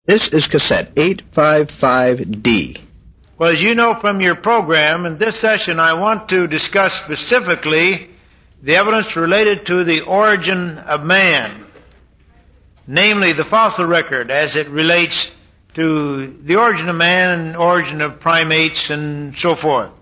This is cassette 855D. Well, as you know from your program, in this session I want to discuss specifically the evidence related to the origin of man, namely the fossil record as it relates to the origin of man and origin of primates and so forth.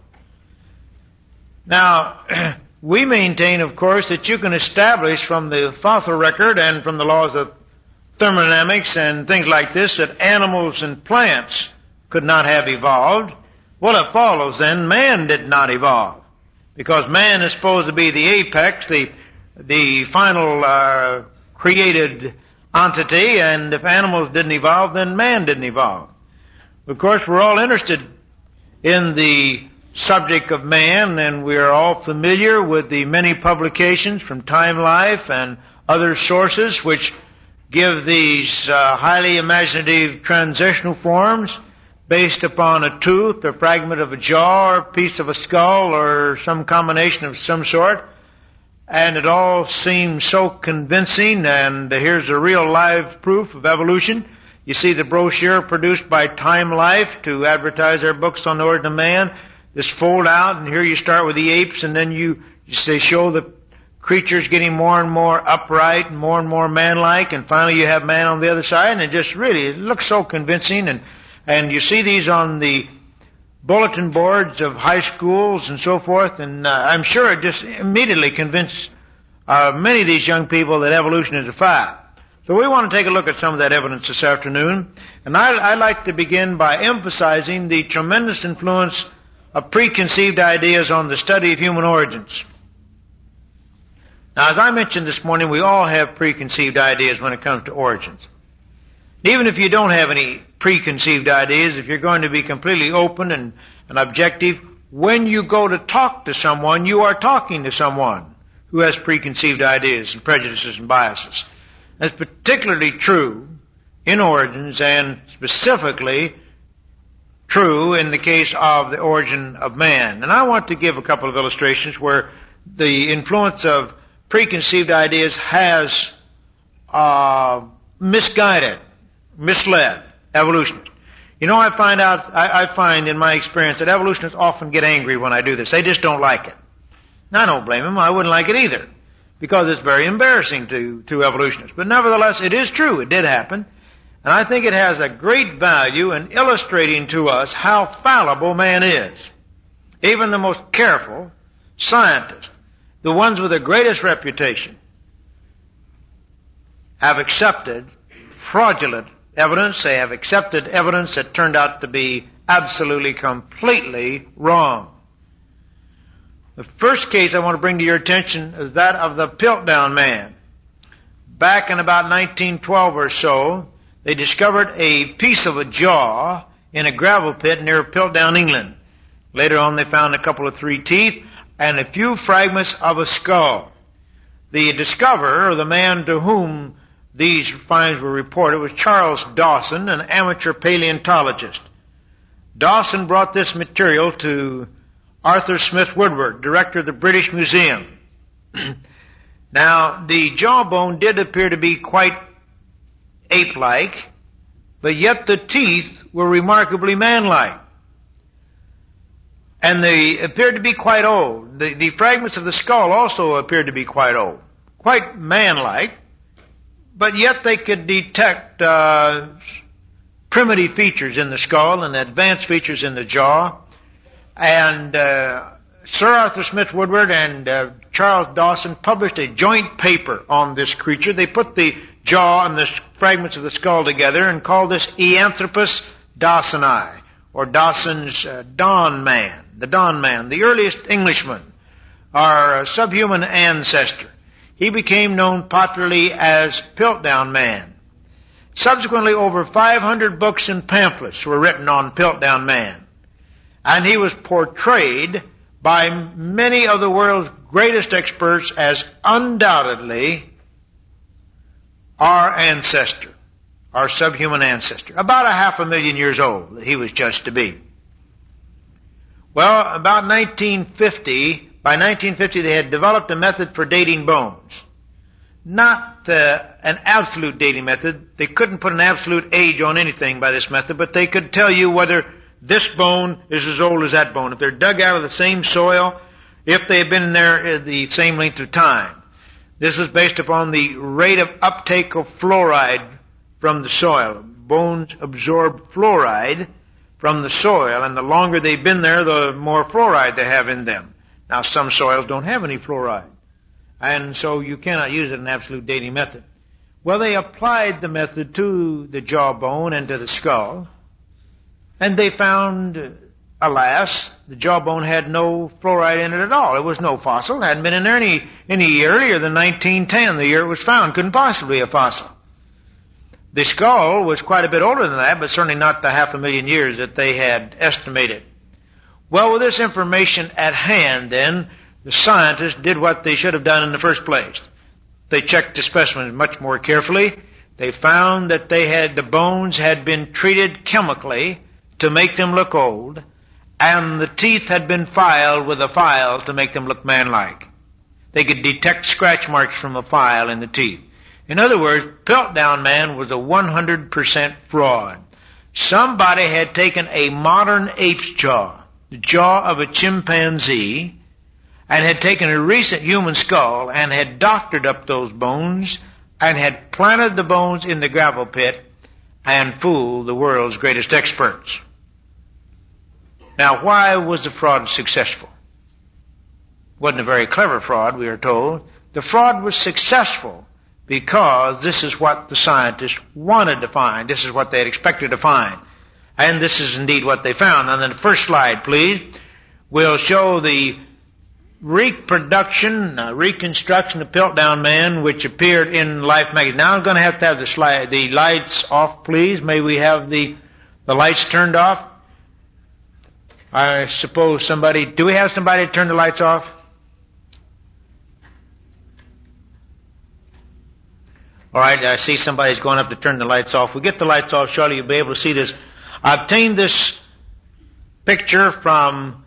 Now, we maintain, of course, that you can establish from the fossil record and from the laws of thermodynamics and things like this that animals and plants could not have evolved. Well, it follows then man did not evolve, because man is supposed to be the apex, the final created entity, and if animals didn't evolve, then man didn't evolve. Of course, we're all interested in the subject of man, and we are all familiar with the many publications from Time Life and other sources which give these highly imaginative transitional forms based upon a tooth, a fragment of a jaw, or a piece of a skull, or some combination of some sort. And it all seems so convincing, and here's a real live proof of evolution. You see the brochure produced by Time Life to advertise their books on the origin of man. This fold out, and here you start with the apes, and then they show the creatures getting more and more upright and more man-like, and finally you have man on the other side, and it looks so convincing, and you see these on the bulletin boards of high schools and so forth, and I'm sure it just immediately convinced many of these young people that evolution is a fact. So we want to take a look at some of that evidence this afternoon, and I'd like to begin by emphasizing the tremendous influence of preconceived ideas on the study of human origins. Now, as I mentioned this morning, we all have preconceived ideas when it comes to origins. Even if you don't have any preconceived ideas, if you're going to be completely open and objective, when you go to talk to someone, you are talking to someone who has preconceived ideas and prejudices and biases. That's particularly true in origins, and specifically true in the case of the origin of man. And I want to give a couple of illustrations where the influence of preconceived ideas has misled evolutionists. You know, I find in my experience that evolutionists often get angry when I do this. They just don't like it. I don't blame them. I wouldn't like it either, because it's very embarrassing to evolutionists. But nevertheless, it is true. It did happen. And I think it has a great value in illustrating to us how fallible man is. Even the most careful scientists, the ones with the greatest reputation, have accepted fraudulent evidence. They have accepted evidence that turned out to be absolutely, completely wrong. The first case I want to bring to your attention is that of the Piltdown man. Back in about 1912 or so, they discovered a piece of a jaw in a gravel pit near Piltdown, England. Later on, they found a couple of 3 teeth and a few fragments of a skull. The discoverer, or the man to whom these finds were reported, was Charles Dawson, an amateur paleontologist. Dawson brought this material to Arthur Smith Woodward, director of the British Museum. Now, the jawbone did appear to be quite ape-like, but yet the teeth were remarkably man-like. And they appeared to be quite old. The fragments of the skull also appeared to be quite old, quite man-like, but yet they could detect primitive features in the skull and advanced features in the jaw. And Sir Arthur Smith Woodward and Charles Dawson published a joint paper on this creature. They put the jaw and the fragments of the skull together and called this Eanthropus dawsoni, or Dawson's Dawn Man, the Dawn Man, the earliest Englishman, our subhuman ancestor. He became known popularly as Piltdown Man. Subsequently, over 500 books and pamphlets were written on Piltdown Man, and he was portrayed by many of the world's greatest experts as undoubtedly our ancestor, our subhuman ancestor. About 500,000 years old he was just to be. Well, by 1950 they had developed a method for dating bones. Not the an absolute dating method. They couldn't put an absolute age on anything by this method, but they could tell you whether this bone is as old as that bone. If they're dug out of the same soil, if they have been in there the same length of time. This was based upon the rate of uptake of fluoride from the soil. Bones absorb fluoride from the soil, and the longer they've been there, the more fluoride they have in them. Now, some soils don't have any fluoride, and so you cannot use it in an absolute dating method. Well, they applied the method to the jawbone and to the skull, and they found, alas, the jawbone had no fluoride in it at all. It was no fossil. It hadn't been in there any earlier than 1910, the year it was found. Couldn't possibly be a fossil. The skull was quite a bit older than that, but certainly not the 500,000 years that they had estimated. Well, with this information at hand, then, the scientists did what they should have done in the first place. They checked the specimens much more carefully. They found that the bones had been treated chemically to make them look old, and the teeth had been filed with a file to make them look man-like. They could detect scratch marks from a file in the teeth. In other words, Piltdown Man was a 100% fraud. Somebody had taken a modern ape's jaw, the jaw of a chimpanzee, and had taken a recent human skull and had doctored up those bones and had planted the bones in the gravel pit and fooled the world's greatest experts. Now, why was the fraud successful? It wasn't a very clever fraud, we are told. The fraud was successful because this is what the scientists wanted to find. This is what they had expected to find. And this is indeed what they found. And then the first slide, please, will show the reconstruction of Piltdown Man, which appeared in Life magazine. Now I'm going to have the lights off, please. May we have the lights turned off? I suppose do we have somebody to turn the lights off? All right, I see somebody's going up to turn the lights off. We get the lights off, surely you'll be able to see this. I obtained this picture from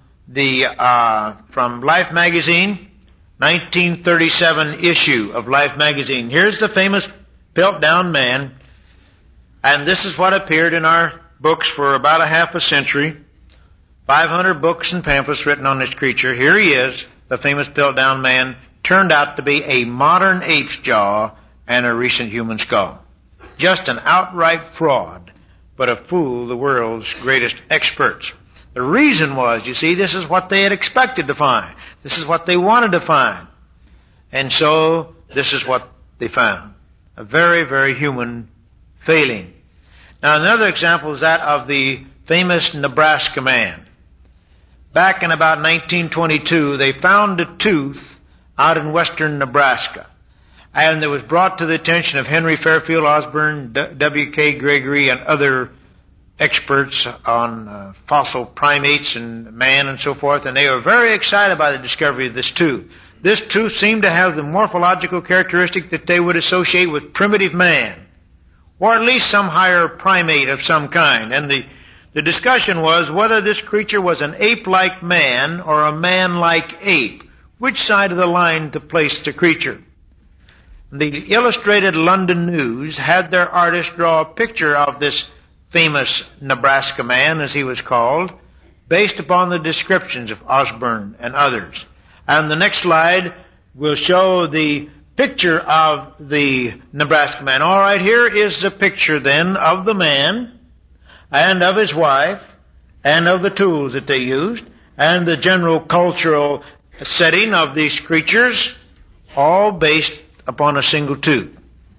Life magazine, 1937 issue of Life magazine. Here's the famous Piltdown Man, and this is what appeared in our books for about a half a century. 500 books and pamphlets written on this creature. Here he is, the famous Piltdown Man, turned out to be a modern ape's jaw and a recent human skull. Just an outright fraud, but a fool the world's greatest experts. The reason was, you see, this is what they had expected to find. This is what they wanted to find. And so, this is what they found. A very, very human failing. Now, another example is that of the famous Nebraska Man. Back in about 1922, they found a tooth out in western Nebraska. And it was brought to the attention of Henry Fairfield Osborn, W.K. Gregory, and other experts on fossil primates and man and so forth, and they were very excited by the discovery of this tooth. This tooth seemed to have the morphological characteristic that they would associate with primitive man, or at least some higher primate of some kind. And the discussion was whether this creature was an ape-like man or a man-like ape, which side of the line to place the creature. The Illustrated London News had their artist draw a picture of this famous Nebraska Man, as he was called, based upon the descriptions of Osborn and others. And the next slide will show the picture of the Nebraska Man. All right, here is the picture then of the man and of his wife and of the tools that they used and the general cultural setting of these creatures, all based upon a single tooth.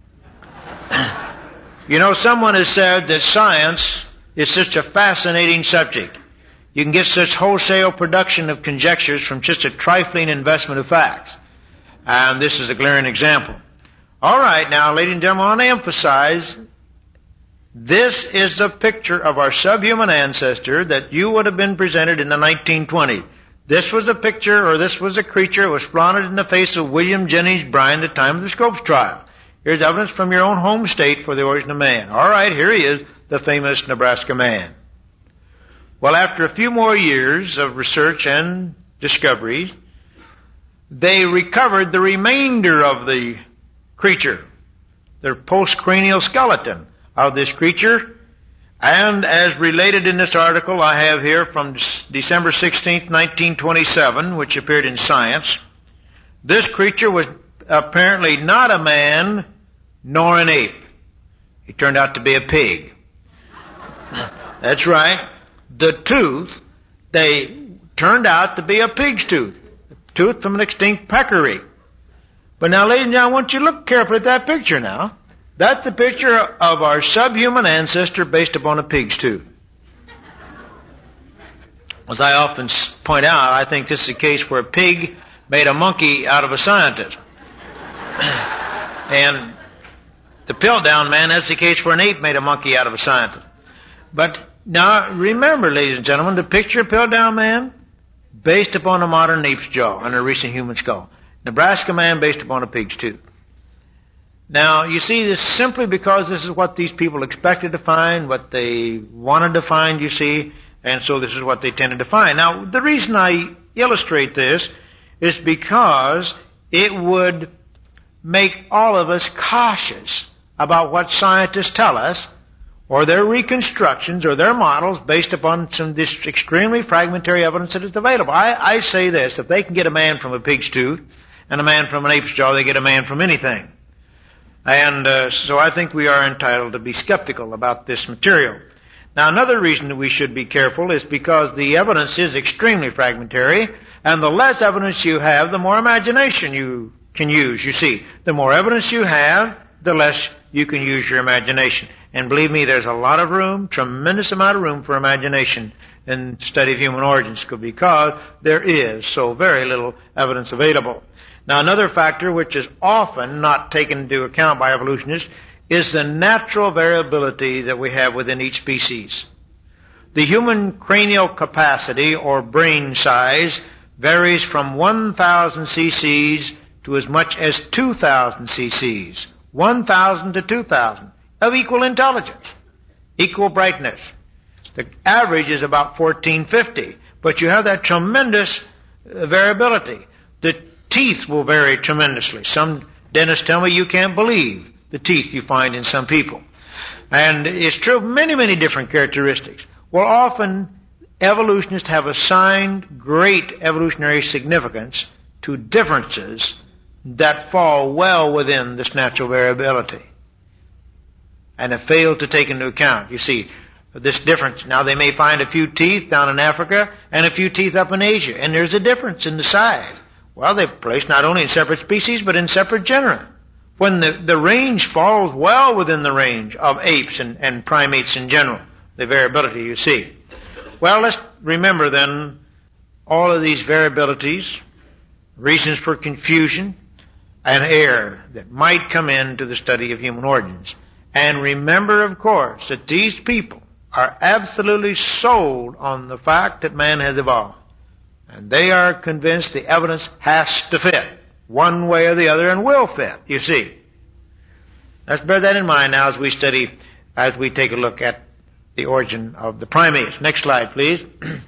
You know, someone has said that science is such a fascinating subject. You can get such wholesale production of conjectures from just a trifling investment of facts. And this is a glaring example. All right, now, ladies and gentlemen, I want to emphasize this is the picture of our subhuman ancestor that you would have been presented in the 1920s. This was a picture, or this was a creature that was flaunted in the face of William Jennings Bryan at the time of the Scopes trial. Here's evidence from your own home state for the origin of man. All right, here he is, the famous Nebraska Man. Well, after a few more years of research and discoveries, they recovered the remainder of the creature. the postcranial skeleton of this creature. And as related in this article I have here from December 16th, 1927, which appeared in Science, this creature was apparently not a man nor an ape. He turned out to be a pig. That's right. The tooth, they turned out to be a pig's tooth. A tooth from an extinct peccary. But now, ladies and gentlemen, I want you to look carefully at that picture now. That's a picture of our subhuman ancestor based upon a pig's tooth. As I often point out, I think this is a case where a pig made a monkey out of a scientist. And the Piltdown man, that's the case where an ape made a monkey out of a scientist. But now, remember, ladies and gentlemen, the picture of Piltdown man based upon a modern ape's jaw and a recent human skull. Nebraska man based upon a pig's tooth. Now, you see, this simply because this is what these people expected to find, what they wanted to find, you see, and so this is what they tended to find. Now, the reason I illustrate this is because it would make all of us cautious about what scientists tell us, or their reconstructions, or their models based upon this extremely fragmentary evidence that is available. I say this, if they can get a man from a pig's tooth, and a man from an ape's jaw, they get a man from anything. And so I think we are entitled to be skeptical about this material. Now, another reason that we should be careful is because the evidence is extremely fragmentary, and the less evidence you have, the more imagination you can use. You see, the more evidence you have, the less you can use your imagination. And believe me, there's a lot of room, tremendous amount of room for imagination in the study of human origins, because there is so very little evidence available. Now, another factor which is often not taken into account by evolutionists is the natural variability that we have within each species. The human cranial capacity, or brain size, varies from 1,000 cc's to as much as 2,000 cc's. 1,000 to 2,000 of equal intelligence, equal brightness. The average is about 1450, but you have that tremendous variability. The teeth will vary tremendously. Some dentists tell me you can't believe the teeth you find in some people. And it's true of many, many different characteristics. Well, often evolutionists have assigned great evolutionary significance to differences that fall well within this natural variability and have failed to take into account, you see, this difference. Now, they may find a few teeth down in Africa and a few teeth up in Asia, and there's a difference in the size. Well, they're placed not only in separate species, but in separate genera. When the range falls well within the range of apes and primates in general, the variability you see. Well, let's remember then all of these variabilities, reasons for confusion and error that might come into the study of human origins. And remember, of course, that these people are absolutely sold on the fact that man has evolved. And they are convinced the evidence has to fit one way or the other, and will fit, you see. Let's bear that in mind now as we take a look at the origin of the primates. Next slide, please.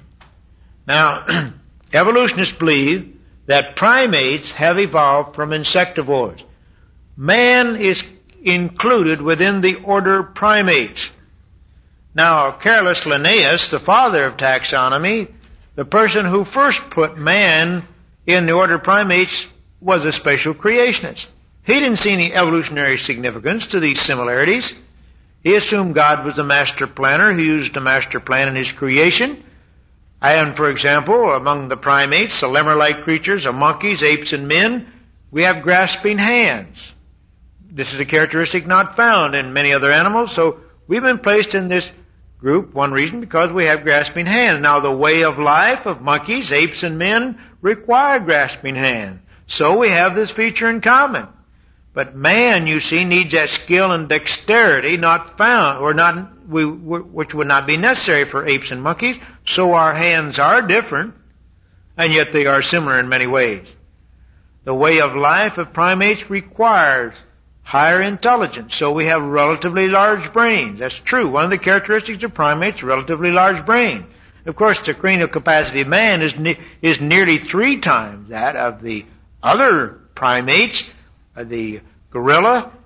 Now, evolutionists believe that primates have evolved from insectivores. Man is included within the order primates. Now, Carolus Linnaeus, the father of taxonomy, the person who first put man in the order primates, was a special creationist. He didn't see any evolutionary significance to these similarities. He assumed God was the master planner. He used a master plan in his creation. And, for example, among the primates, the lemur-like creatures of monkeys, apes, and men, we have grasping hands. This is a characteristic not found in many other animals, so we've been placed in this group, one reason, because we have grasping hands. Now, the way of life of monkeys, apes, and men require grasping hands. So we have this feature in common. But man, you see, needs that skill and dexterity not found, or not, which would not be necessary for apes and monkeys. So our hands are different, and yet they are similar in many ways. The way of life of primates requires higher intelligence, so we have relatively large brains. That's true. One of the characteristics of primates, relatively large brain. Of course, the cranial capacity of man is nearly 3 times that of the other primates, the gorilla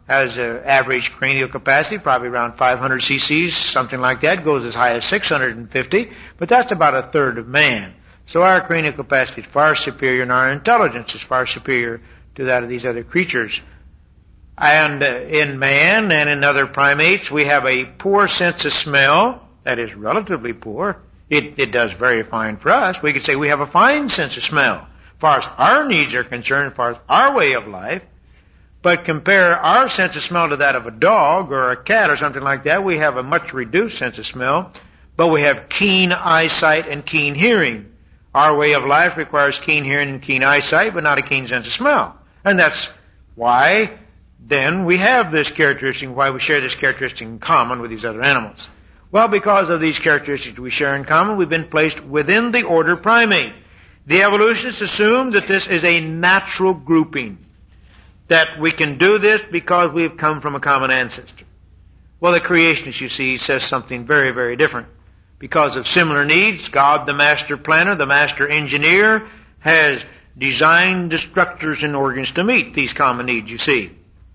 has an average cranial capacity, probably around 500 cc's, something like that. Goes as high as 650, but that's about a third of man. So our cranial capacity is far superior, and our intelligence is far superior to that of these other creatures. And in man and in other primates, we have a poor sense of smell. That is relatively poor. It does very fine for us. We could say we have a fine sense of smell, as far as our needs are concerned, as far as our way of life. But compare our sense of smell to that of a dog or a cat or something like that, we have a much reduced sense of smell, but we have keen eyesight and keen hearing. Our way of life requires keen hearing and keen eyesight, but not a keen sense of smell. And that's why then we have this characteristic, why we share this characteristic in common with these other animals. Well, because of these characteristics we share in common, we've been placed within the order primate. The evolutionists assume that this is a natural grouping, that we can do this because we've come from a common ancestor. Well, the creationist, you see, says something very, very different. Because of similar needs, God, the master planner, the master engineer, has designed the structures and organs to meet these common needs, you see.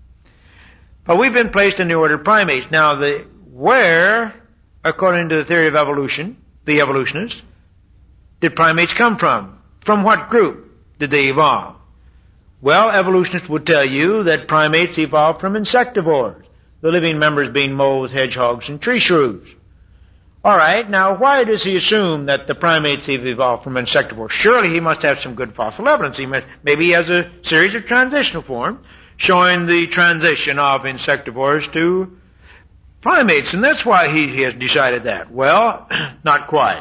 But we've been placed in the order primates. Now, where, according to the theory of evolution, the evolutionists, did primates come from? From what group did they evolve? Well, evolutionists would tell you that primates evolved from insectivores, the living members being moles, hedgehogs, and tree shrews. All right, now why does he assume that the primates have evolved from insectivores? Surely he must have some good fossil evidence. Maybe he has a series of transitional forms showing the transition of insectivores to primates, and that's why he has decided that. Well, not quite.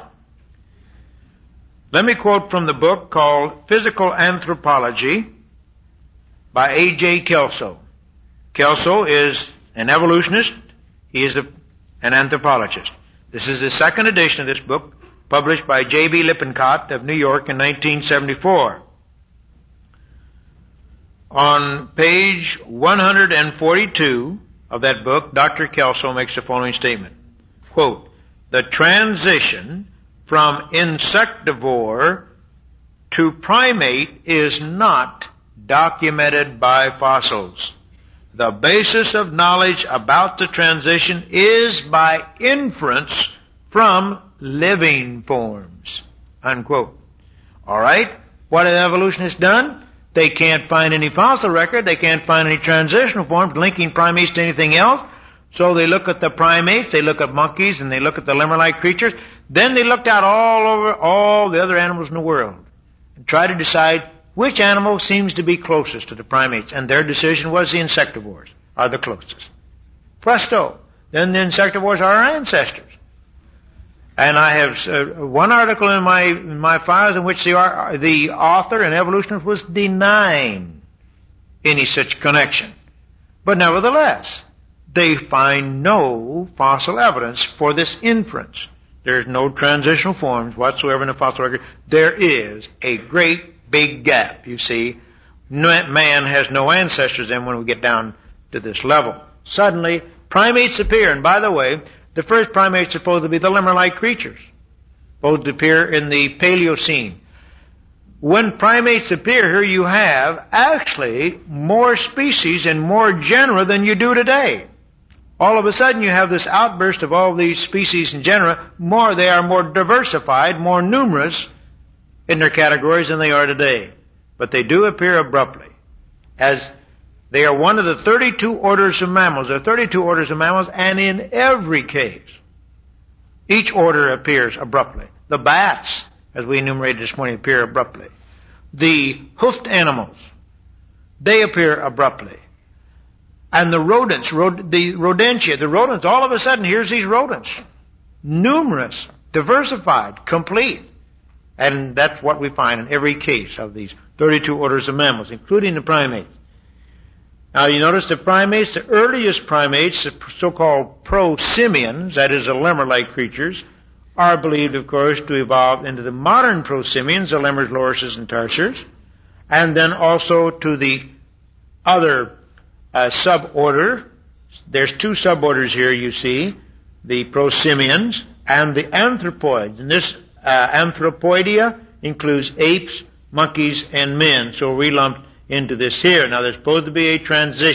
Let me quote from the book called Physical Anthropology by A.J. Kelso. Kelso is an evolutionist. He is an anthropologist. This is the second edition of this book, published by J.B. Lippincott of New York in 1974. On page 142 of that book, Dr. Kelso makes the following statement. Quote, "The transition from insectivore to primate is not documented by fossils. The basis of knowledge about the transition is by inference from living forms." Unquote. All right? What have evolutionists done? They can't find any fossil record. They can't find any transitional forms linking primates to anything else. So they look at the primates, they look at monkeys, and they look at the lemur-like creatures. Then they looked out all over all the other animals in the world and tried to decide which animal seems to be closest to the primates. And their decision was the insectivores are the closest. Presto! Then the insectivores are our ancestors. And I have one article in my files in which the author, an evolutionist, was denying any such connection. But nevertheless, they find no fossil evidence for this inference. There's no transitional forms whatsoever in the fossil record. There is a great big gap, you see. Man has no ancestors then when we get down to this level. Suddenly, primates appear, and by the way, the first primates are supposed to be the lemur-like creatures, supposed to appear in the Paleocene. When primates appear here, you have actually more species and more genera than you do today. All of a sudden, you have this outburst of all these species and genera. They are more diversified, more numerous in their categories than they are today. But they do appear abruptly, as they are one of the 32 orders of mammals. There are 32 orders of mammals, and in every case, each order appears abruptly. The bats, as we enumerated this morning, appear abruptly. The hoofed animals, they appear abruptly. And the rodents, the rodents, all of a sudden, here's these rodents. Numerous, diversified, complete. And that's what we find in every case of these 32 orders of mammals, including the primates. Now, you notice the primates, the earliest primates, the so-called prosimians, that is, the lemur-like creatures, are believed, of course, to evolve into the modern prosimians, the lemurs, lorises, and tarsers, and then also to the other suborder. There's two suborders here, you see, the prosimians and the anthropoids. And this anthropoidea includes apes, monkeys, and men. So we lumped into this here. Now, there's supposed to be a transition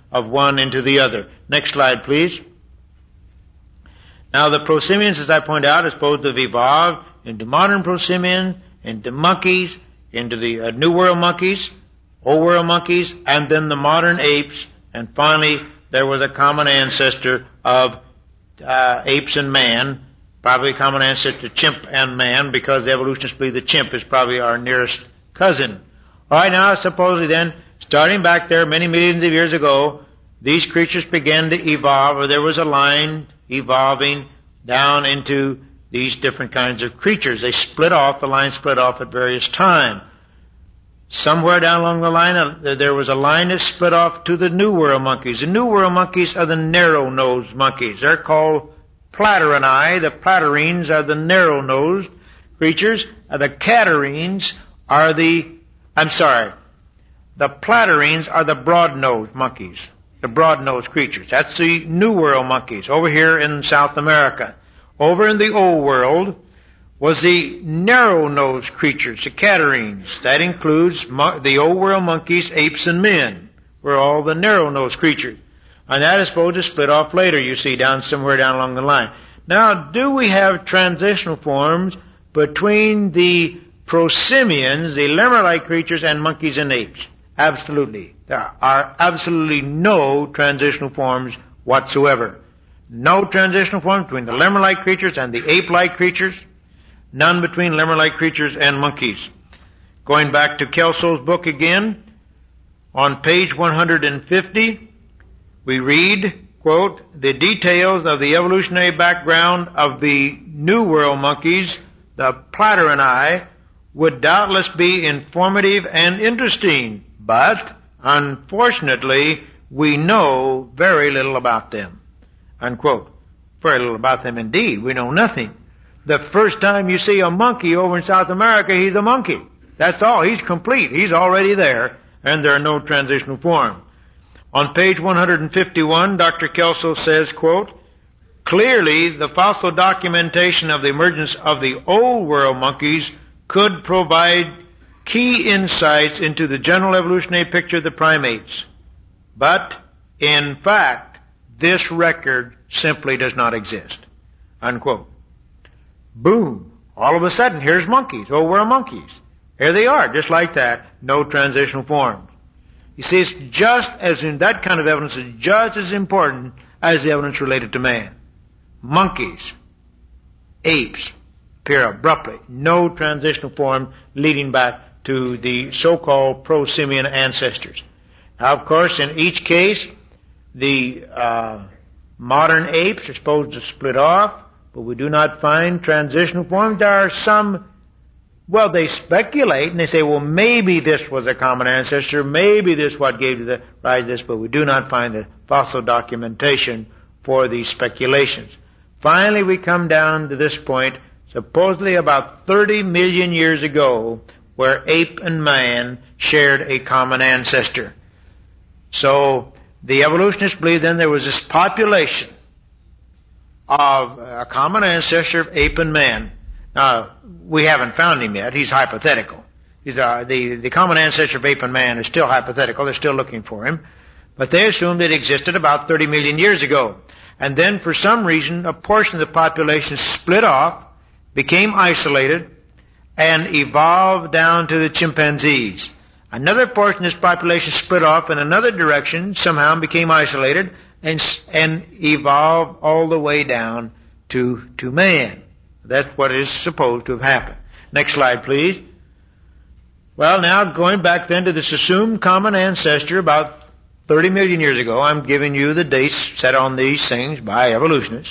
of one into the other. Next slide, please. Now, the prosimians, as I point out, are supposed to have evolved into modern prosimians, into monkeys, into the New World monkeys, Old World monkeys, and then the modern apes, and finally there was a common ancestor of apes and man, probably a common ancestor chimp and man, because the evolutionists believe the chimp is probably our nearest cousin. All right, now supposedly then, starting back there many millions of years ago, these creatures began to evolve, or there was a line evolving down into these different kinds of creatures. They split off, the line split off at various times. Somewhere down along the line, there was a line that split off to the New World monkeys. The New World monkeys are the narrow-nosed monkeys. They're called Platyrrhini. The platyrrhines are the narrow-nosed creatures. The catarrhines are the platyrrhines are the broad-nosed monkeys, the broad-nosed creatures. That's the New World monkeys over here in South America. Over in the Old World was the narrow-nosed creatures, the catarrhines. That includes the Old World monkeys, apes, and men, were all the narrow-nosed creatures. And that is supposed to split off later, you see, somewhere down along the line. Now, do we have transitional forms between the prosimians, the lemur-like creatures, and monkeys and apes? Absolutely. There are absolutely no transitional forms whatsoever. No transitional forms between the lemur-like creatures and the ape-like creatures. None between lemur-like creatures and monkeys. Going back to Kelso's book again, on page 150, we read, quote, "The details of the evolutionary background of the New World monkeys, the Platyrrhini, would doubtless be informative and interesting, but, unfortunately, we know very little about them." Unquote. Very little about them indeed. We know nothing. The first time you see a monkey over in South America, he's a monkey. That's all. He's complete. He's already there, and there are no transitional forms. On page 151, Dr. Kelso says, quote, "Clearly, the fossil documentation of the emergence of the Old World monkeys could provide key insights into the general evolutionary picture of the primates. But, in fact, this record simply does not exist." Unquote. Boom. All of a sudden, here's monkeys. Old World monkeys. Here they are, just like that. No transitional forms. You see, it's just as in that kind of evidence is just as important as the evidence related to man. Monkeys, apes, appear abruptly. No transitional form leading back to the so-called prosimian ancestors. Now, of course, in each case, the modern apes are supposed to split off, but we do not find transitional forms. There are some, well, they speculate and they say, well, maybe this was a common ancestor, maybe this what gave the rise to this, but we do not find the fossil documentation for these speculations. Finally, we come down to this point, supposedly about 30 million years ago, where ape and man shared a common ancestor. So, the evolutionists believe then there was this population of a common ancestor of ape and man. Now, we haven't found him yet. He's hypothetical. The common ancestor of ape and man is still hypothetical. They're still looking for him. But they assumed it existed about 30 million years ago. And then, for some reason, a portion of the population split off, became isolated, and evolved down to the chimpanzees. Another portion of this population split off in another direction, somehow became isolated, and evolved all the way down to man. That's what is supposed to have happened. Next slide, please. Well, now going back then to this assumed common ancestor about 30 million years ago, I'm giving you the dates set on these things by evolutionists.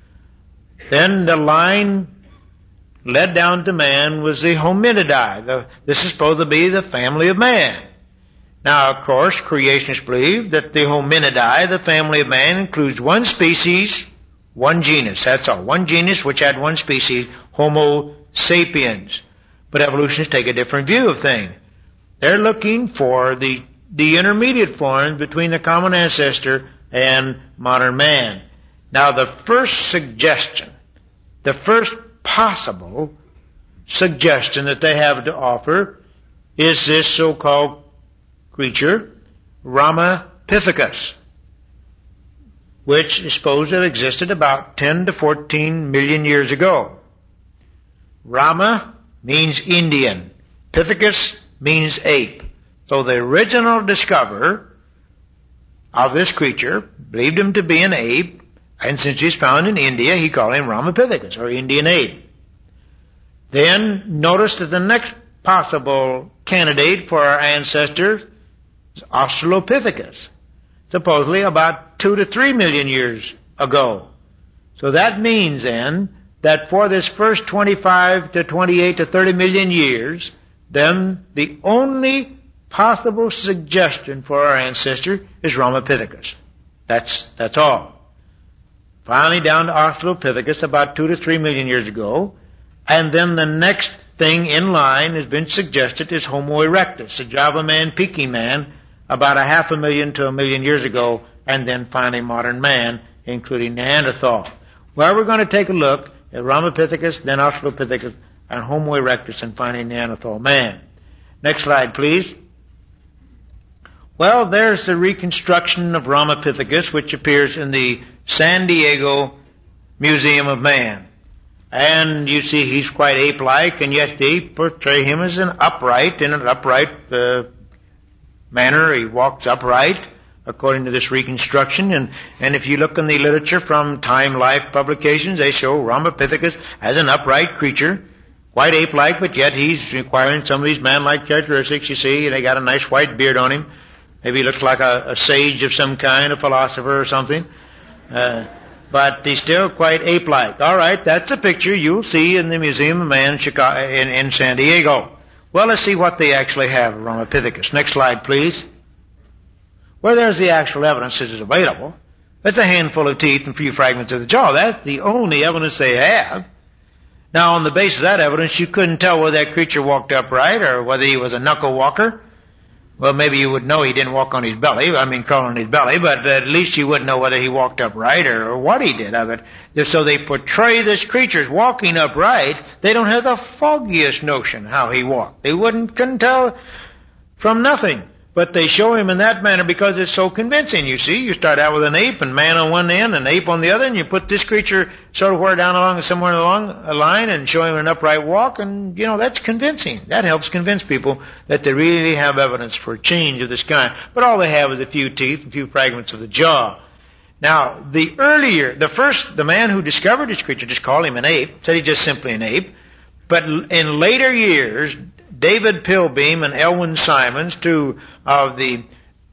Then the line led down to man was the hominidae. This is supposed to be the family of man. Now, of course, creationists believe that the hominidae, the family of man, includes one species, one genus. That's all. One genus which had one species, Homo sapiens. But evolutionists take a different view of things. They're looking for the intermediate form between the common ancestor and modern man. Now, the first suggestion, the first possible suggestion that they have to offer is this so-called creature, Ramapithecus. which is supposed to have existed about 10 to 14 million years ago. Rama means Indian. Pithecus means ape. So the original discoverer of this creature believed him to be an ape, and since he's found in India, he called him Ramapithecus, or Indian ape. Then notice that the next possible candidate for our ancestors is Australopithecus, supposedly about 2 to 3 million years ago. So that means then that for this first 25 to 28 to 30 million years, then the only possible suggestion for our ancestor is Ramapithecus. That's all. Finally down to Australopithecus about 2 to 3 million years ago, and then the next thing in line has been suggested is Homo erectus, a Java man, Peking man, about 500,000 to 1 million years ago, and then finally modern man, including Neanderthal. Well, we're going to take a look at Ramapithecus, then Australopithecus, and Homo erectus, and finally Neanderthal man. Next slide, please. Well, there's the reconstruction of Ramapithecus, which appears in the San Diego Museum of Man. And you see he's quite ape-like, and yet they portray him as in an upright manner. He walks upright, according to this reconstruction. And if you look in the literature from Time Life publications, they show Ramapithecus as an upright creature, quite ape-like, but yet he's acquiring some of these man-like characteristics, you see, and they got a nice white beard on him. Maybe he looks like a sage of some kind, a philosopher or something. But he's still quite ape-like. All right, that's a picture you'll see in the Museum of Man in San Diego. Well, let's see what they actually have of Ramapithecus. Next slide, please. Well, there's the actual evidence that is available. That's a handful of teeth and a few fragments of the jaw. That's the only evidence they have. Now, on the basis of that evidence, you couldn't tell whether that creature walked upright or whether he was a knuckle walker. Well, maybe you would know he didn't walk on his belly, crawl on his belly, but at least you would know whether he walked upright or what he did of it. So they portray this creature as walking upright. They don't have the foggiest notion how he walked. They couldn't tell from nothing. But they show him in that manner because it's so convincing, you see. You start out with an ape and man on one end and ape on the other, and you put this creature sort of somewhere along a line and show him an upright walk, and, that's convincing. That helps convince people that they really have evidence for a change of this kind. But all they have is a few teeth, a few fragments of the jaw. Now, the man who discovered this creature just called him an ape, said he's just simply an ape. But in later years, David Pilbeam and Elwyn Simons, two of the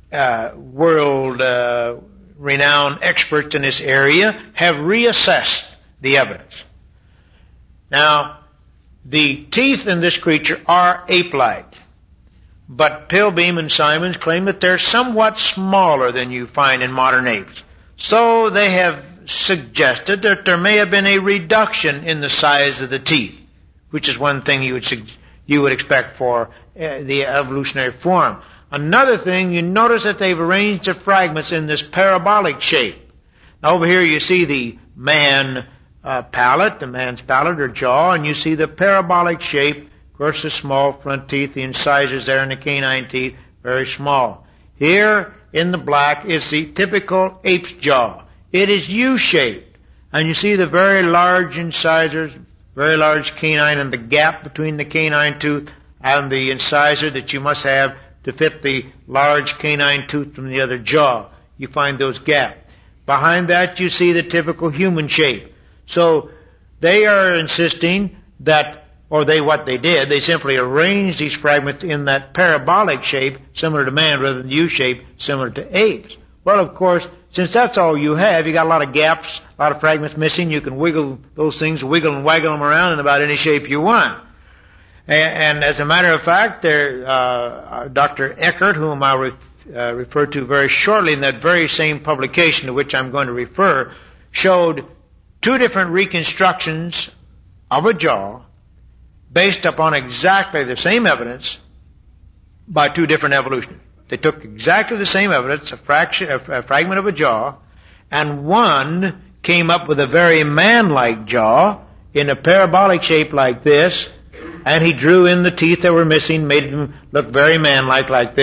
world-renowned experts in this area, have reassessed the evidence. Now, the teeth in this creature are ape-like, but Pilbeam and Simons claim that they're somewhat smaller than you find in modern apes. So they have suggested that there may have been a reduction in the size of the teeth, which is one thing you would expect for the evolutionary form. Another thing, you notice that they've arranged the fragments in this parabolic shape. Now over here you see the man's palate or jaw, and you see the parabolic shape. Of course, the small front teeth, the incisors there in the canine teeth, very small. Here in the black is the typical ape's jaw. It is U-shaped, and you see the very large incisors, very large canine, and the gap between the canine tooth and the incisor that you must have to fit the large canine tooth from the other jaw. You find those gaps. Behind that you see the typical human shape. So they are insisting that, what they did, they simply arranged these fragments in that parabolic shape, similar to man, rather than U-shape, similar to apes. Well, of course, since that's all you have, you got a lot of gaps, a lot of fragments missing. You can wiggle those things, wiggle and waggle them around in about any shape you want. And as a matter of fact, Dr. Eckert, whom I'll refer to very shortly in that very same publication to which I'm going to refer, showed two different reconstructions of a jaw based upon exactly the same evidence by two different evolutionists. They took exactly the same evidence, a fragment of a jaw, and one came up with a very man-like jaw in a parabolic shape like this, and he drew in the teeth that were missing, made them look very man-like this.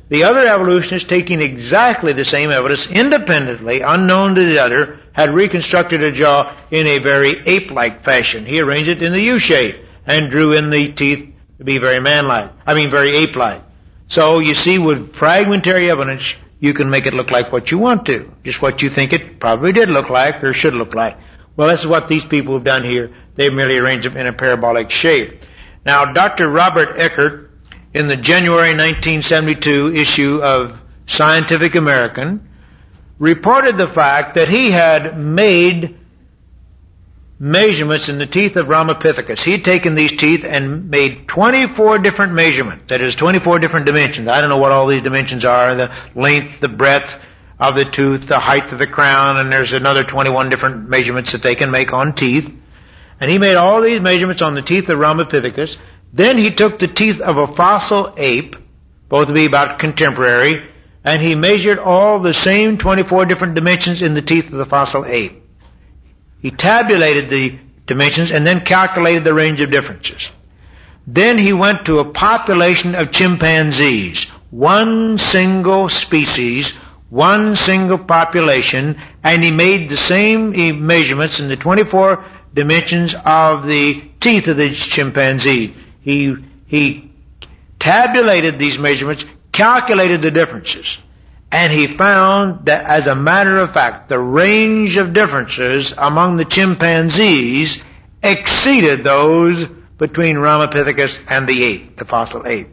the other evolutionists, taking exactly the same evidence independently, unknown to the other, had reconstructed a jaw in a very ape-like fashion. He arranged it in the U shape and drew in the teeth to be very very ape-like. So you see, with fragmentary evidence, you can make it look like what you want to, just what you think it probably did look like or should look like. Well, that's what these people have done here. They've merely arranged them in a parabolic shape. Now, Dr. Robert Eckert, in the January 1972 issue of Scientific American, reported the fact that he had made measurements in the teeth of Ramapithecus. He had taken these teeth and made 24 different measurements. That is, 24 different dimensions. I don't know what all these dimensions are, the length, the breadth of the tooth, the height of the crown, and there's another 21 different measurements that they can make on teeth. And he made all these measurements on the teeth of Ramapithecus. Then he took the teeth of a fossil ape, both to be about contemporary, and he measured all the same 24 different dimensions in the teeth of the fossil ape. He tabulated the dimensions and then calculated the range of differences. Then he went to a population of chimpanzees, one single species, one single population, and he made the same measurements in the 24 dimensions of the teeth of the chimpanzee. He tabulated these measurements, calculated the differences, and he found that, as a matter of fact, the range of differences among the chimpanzees exceeded those between Ramapithecus and the ape, the fossil ape.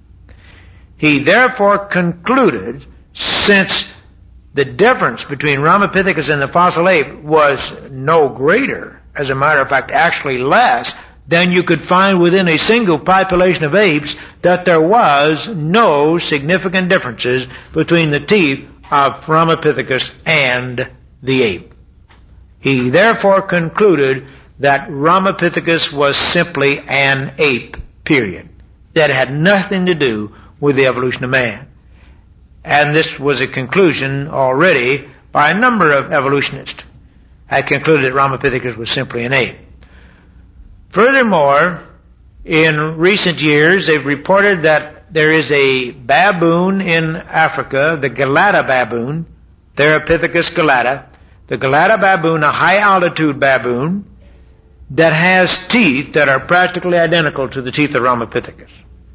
He therefore concluded, since the difference between Ramapithecus and the fossil ape was no greater, as a matter of fact, actually less, than you could find within a single population of apes, that there was no significant differences between the teeth of Ramapithecus and the ape. He therefore concluded that Ramapithecus was simply an ape, period. That it had nothing to do with the evolution of man. And this was a conclusion already by a number of evolutionists. Had concluded that Ramapithecus was simply an ape. Furthermore, in recent years, they've reported that there is a baboon in Africa, the Galata baboon, Therapithecus galata, the Galata baboon, a high-altitude baboon, that has teeth that are practically identical to the teeth of Ramapithecus.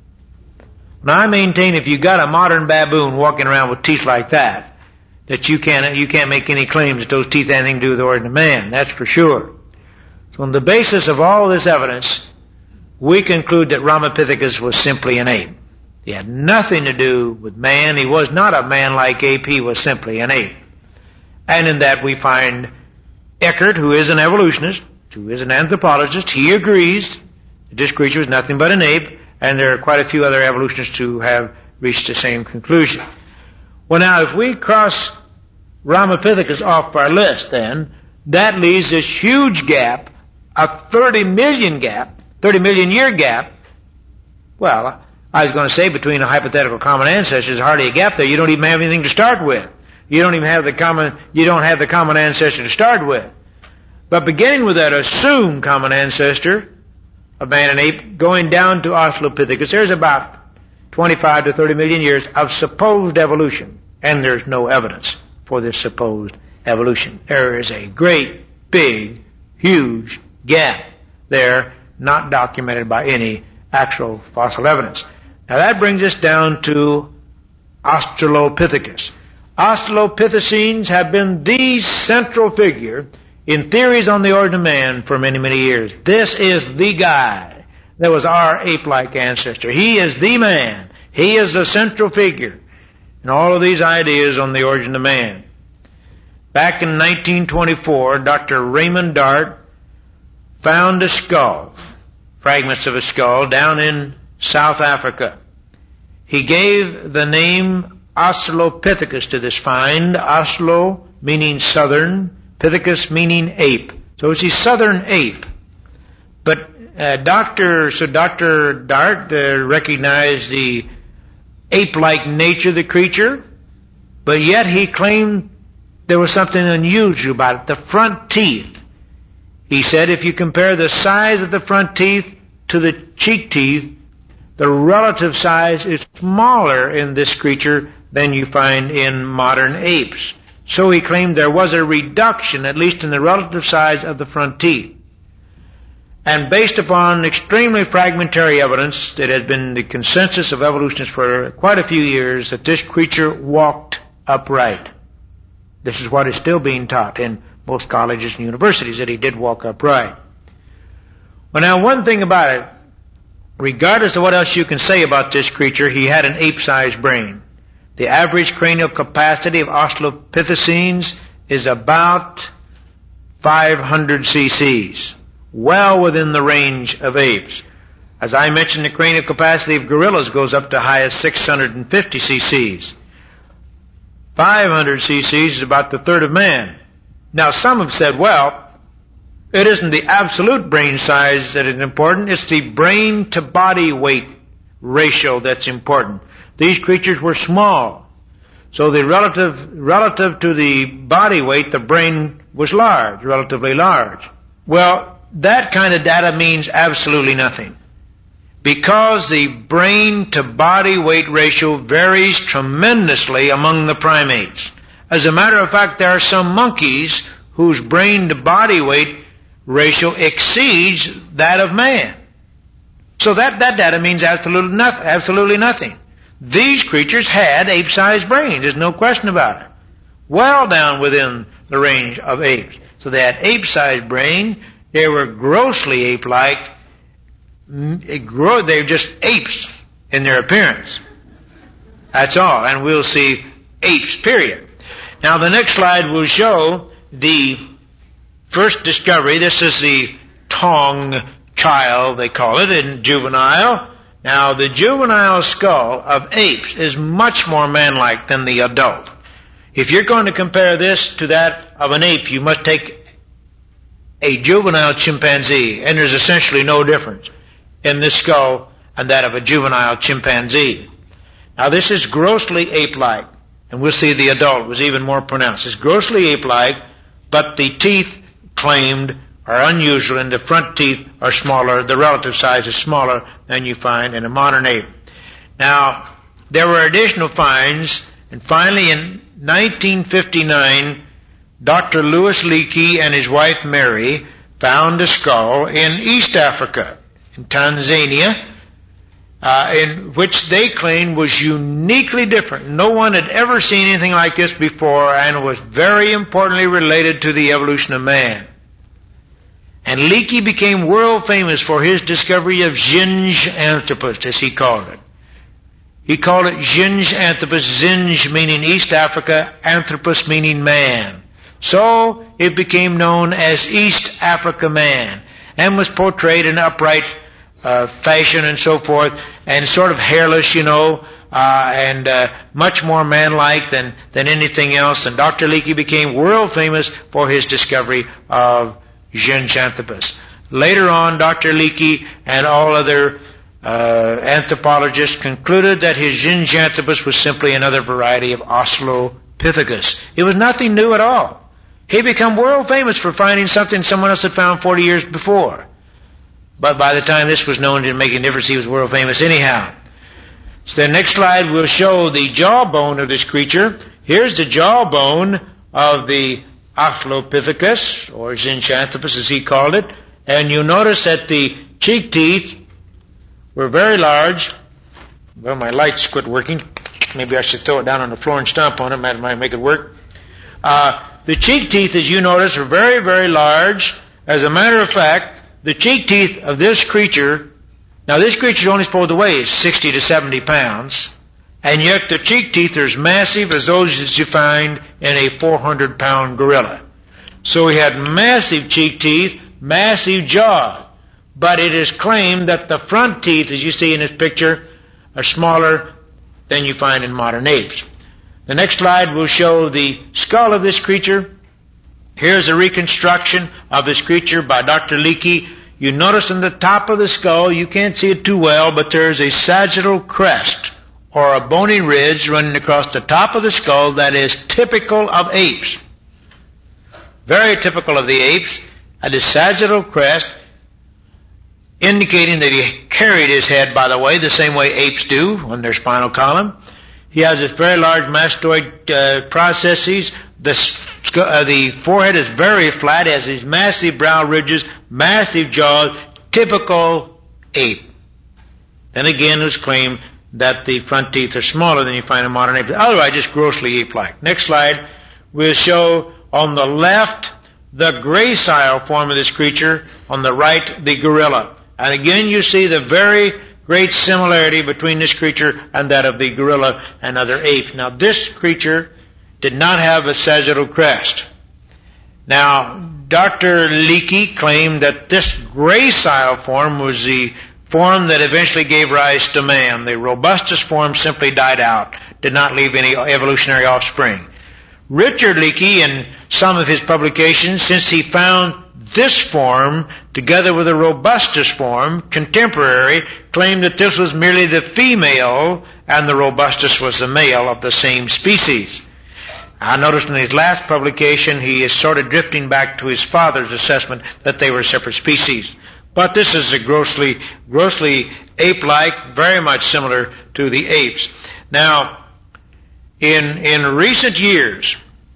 Now, I maintain if you got a modern baboon walking around with teeth like that, that you can't make any claims that those teeth have anything to do with the ordinary man. That's for sure. So on the basis of all this evidence, we conclude that Ramapithecus was simply an ape. He had nothing to do with man. He was not a man-like ape. He was simply an ape. And in that we find Eckert, who is an evolutionist, who is an anthropologist, he agrees that this creature was nothing but an ape, and there are quite a few other evolutionists who have reached the same conclusion. Well, now, if we cross Ramapithecus off our list, then, that leaves this huge gap, a 30 million year gap. Well, I was going to say between a hypothetical common ancestor, there's hardly a gap there. You don't even have anything to start with. You don't have the common ancestor to start with. But beginning with that assumed common ancestor of man and ape, going down to Australopithecus, there's about 25 to 30 million years of supposed evolution. And there's no evidence for this supposed evolution. There is a great, big, huge gap there, not documented by any actual fossil evidence. Now that brings us down to Australopithecus. Australopithecines have been the central figure in theories on the origin of man for many, many years. This is the guy that was our ape-like ancestor. He is the man. He is the central figure in all of these ideas on the origin of man. Back in 1924, Dr. Raymond Dart found a skull, fragments of a skull, down in South Africa. He gave the name Australopithecus to this find, Austro meaning southern, Pithecus meaning ape. So it's a southern ape. But Dr. Dart recognized the ape-like nature of the creature, but yet he claimed there was something unusual about it, the front teeth. He said if you compare the size of the front teeth to the cheek teeth, the relative size is smaller in this creature than you find in modern apes. So he claimed there was a reduction, at least in the relative size of the front teeth. And based upon extremely fragmentary evidence, it has been the consensus of evolutionists for quite a few years that this creature walked upright. This is what is still being taught in most colleges and universities, that he did walk upright. Well, now, one thing about it, regardless of what else you can say about this creature, he had an ape-sized brain. The average cranial capacity of Australopithecines is about 500 cc's, well within the range of apes. As I mentioned, the cranial capacity of gorillas goes up to high as 650 cc's. 500 cc's is about the third of man. Now, some have said, well, it isn't the absolute brain size that is important, it's the brain to body weight ratio that's important. These creatures were small, so the relative to the body weight, the brain was large, relatively large. Well, that kind of data means absolutely nothing, because the brain to body weight ratio varies tremendously among the primates. As a matter of fact, there are some monkeys whose brain to body weight ratio exceeds that of man. So that data means absolutely nothing. These creatures had ape-sized brains, there's no question about it. Well down within the range of apes. So they had ape-sized brain, they were grossly ape-like, they were just apes in their appearance. That's all, and we'll see apes, period. Now the next slide will show the first discovery. This is the Tong child, they call it, in juvenile. Now, the juvenile skull of apes is much more man-like than the adult. If you're going to compare this to that of an ape, you must take a juvenile chimpanzee, and there's essentially no difference in this skull and that of a juvenile chimpanzee. Now, this is grossly ape-like, and we'll see the adult was even more pronounced. It's grossly ape-like, but the teeth claimed are unusual, and the front teeth are smaller. The relative size is smaller than you find in a modern ape. Now, there were additional finds, and finally in 1959, Dr. Louis Leakey and his wife Mary found a skull in East Africa, in Tanzania, in which they claimed was uniquely different. No one had ever seen anything like this before, and was very importantly related to the evolution of man. And Leakey became world famous for his discovery of Zinjanthropus, as he called it. He called it Zinjanthropus, Zinj meaning East Africa, Anthropus meaning man. So it became known as East Africa man, and was portrayed in upright fashion and so forth, and sort of hairless, and much more man-like than anything else. And Dr. Leakey became world famous for his discovery of Zinjanthropus. Later on, Dr. Leakey and all other anthropologists concluded that his Zinjanthropus was simply another variety of Australopithecus. It was nothing new at all. He became world famous for finding something someone else had found 40 years before. But by the time this was known, it didn't make any difference. He was world famous anyhow. So the next slide will show the jawbone of this creature. Here's the jawbone of the Australopithecus, or Zinjanthropus as he called it, and you'll notice that the cheek teeth were very large. Well, my lights quit working. Maybe I should throw it down on the floor and stomp on it. Might make it work. The cheek teeth, as you notice, are very, very large. As a matter of fact, the cheek teeth of this creature, now this creature is only supposed to weigh 60 to 70 pounds, and yet the cheek teeth are as massive as those that you find in a 400-pound gorilla. So he had massive cheek teeth, massive jaw. But it is claimed that the front teeth, as you see in this picture, are smaller than you find in modern apes. The next slide will show the skull of this creature. Here's a reconstruction of this creature by Dr. Leakey. You notice on the top of the skull, you can't see it too well, but there's a sagittal crest, or a bony ridge running across the top of the skull that is typical of apes. Very typical of the apes. At the sagittal crest, indicating that he carried his head, by the way, the same way apes do on their spinal column. He has this very large mastoid processes. The forehead is very flat, has these massive brow ridges, massive jaws, typical ape. Then again, it was claimed that the front teeth are smaller than you find in modern apes. Otherwise, just grossly ape-like. Next slide, we'll show on the left the gracile form of this creature, on the right the gorilla. And again, you see the very great similarity between this creature and that of the gorilla and other apes. Now, this creature did not have a sagittal crest. Now, Dr. Leakey claimed that this gracile form was the form that eventually gave rise to man. The robustus form simply died out, did not leave any evolutionary offspring. Richard Leakey, in some of his publications, since he found this form, together with the robustus form, contemporary, claimed that this was merely the female and the robustus was the male of the same species. I noticed in his last publication he is sort of drifting back to his father's assessment that they were separate species. But this is a grossly ape-like, very much similar to the apes. Now, in recent years,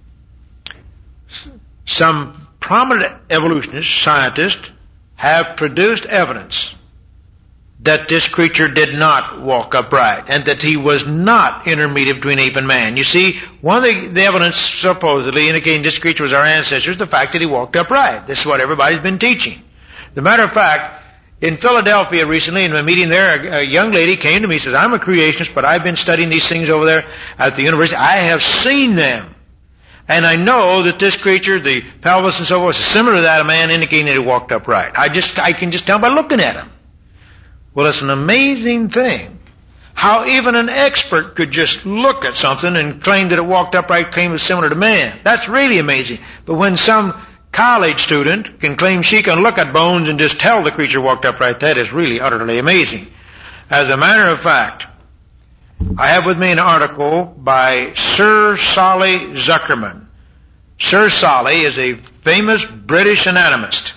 some prominent evolutionists, scientists, have produced evidence that this creature did not walk upright and that he was not intermediate between ape and man. You see, one of the evidence supposedly indicating this creature was our ancestor is the fact that he walked upright. This is what everybody's been teaching. As a matter of fact, in Philadelphia recently, in a meeting there, a young lady came to me and says, I'm a creationist, but I've been studying these things over there at the university. I have seen them. And I know that this creature, the pelvis and so forth, is similar to that of man, indicating that he walked upright. I can just tell by looking at him. Well, it's an amazing thing how even an expert could just look at something and claim that it walked upright, claim it was similar to man. That's really amazing. But when some college student can claim she can look at bones and just tell the creature walked upright, that is really utterly amazing. As a matter of fact, I have with me an article by Sir Solly Zuckerman. Sir Solly is a famous British anatomist.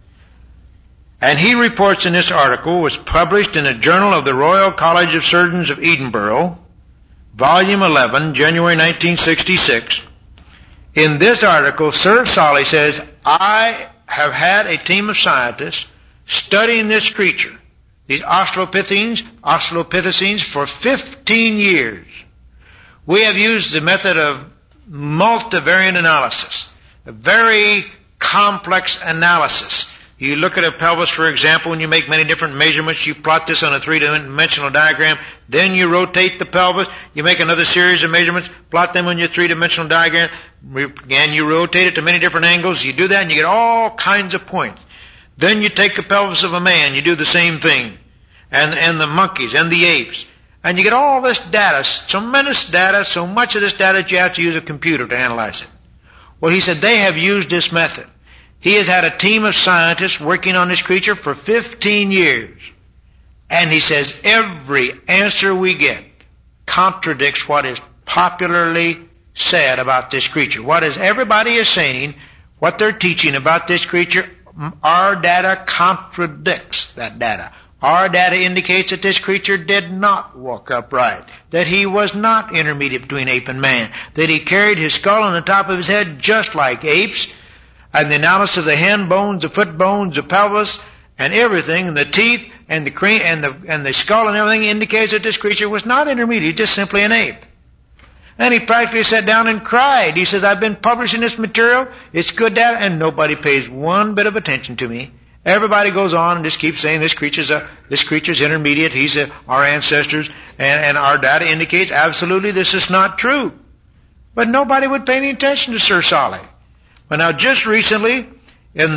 And he reports in this article, was published in a Journal of the Royal College of Surgeons of Edinburgh, Volume 11, January 1966. In this article, Sir Solly says, I have had a team of scientists studying this creature, these Australopithecines, for 15 years. We have used the method of multivariate analysis, a very complex analysis. You look at a pelvis, for example, and you make many different measurements. You plot this on a three-dimensional diagram. Then you rotate the pelvis. You make another series of measurements, plot them on your three-dimensional diagram. Again, you rotate it to many different angles. You do that and you get all kinds of points. Then you take the pelvis of a man. You do the same thing. And the monkeys and the apes. And you get all this data, tremendous data, so much of this data that you have to use a computer to analyze it. Well, he said they have used this method. He has had a team of scientists working on this creature for 15 years. And he says every answer we get contradicts what is popularly said about this creature. What is everybody is saying, what they're teaching about this creature, our data contradicts that data. Our data indicates that this creature did not walk upright, that he was not intermediate between ape and man, that he carried his skull on the top of his head just like apes, and the analysis of the hand bones, the foot bones, the pelvis, and everything, and the teeth, and the skull and everything indicates that this creature was not intermediate, just simply an ape. And he practically sat down and cried. He says, I've been publishing this material, it's good data, and nobody pays one bit of attention to me. Everybody goes on and just keeps saying this creature's intermediate, he's our ancestors, and our data indicates absolutely this is not true. But nobody would pay any attention to Sir Solly. But now just recently, in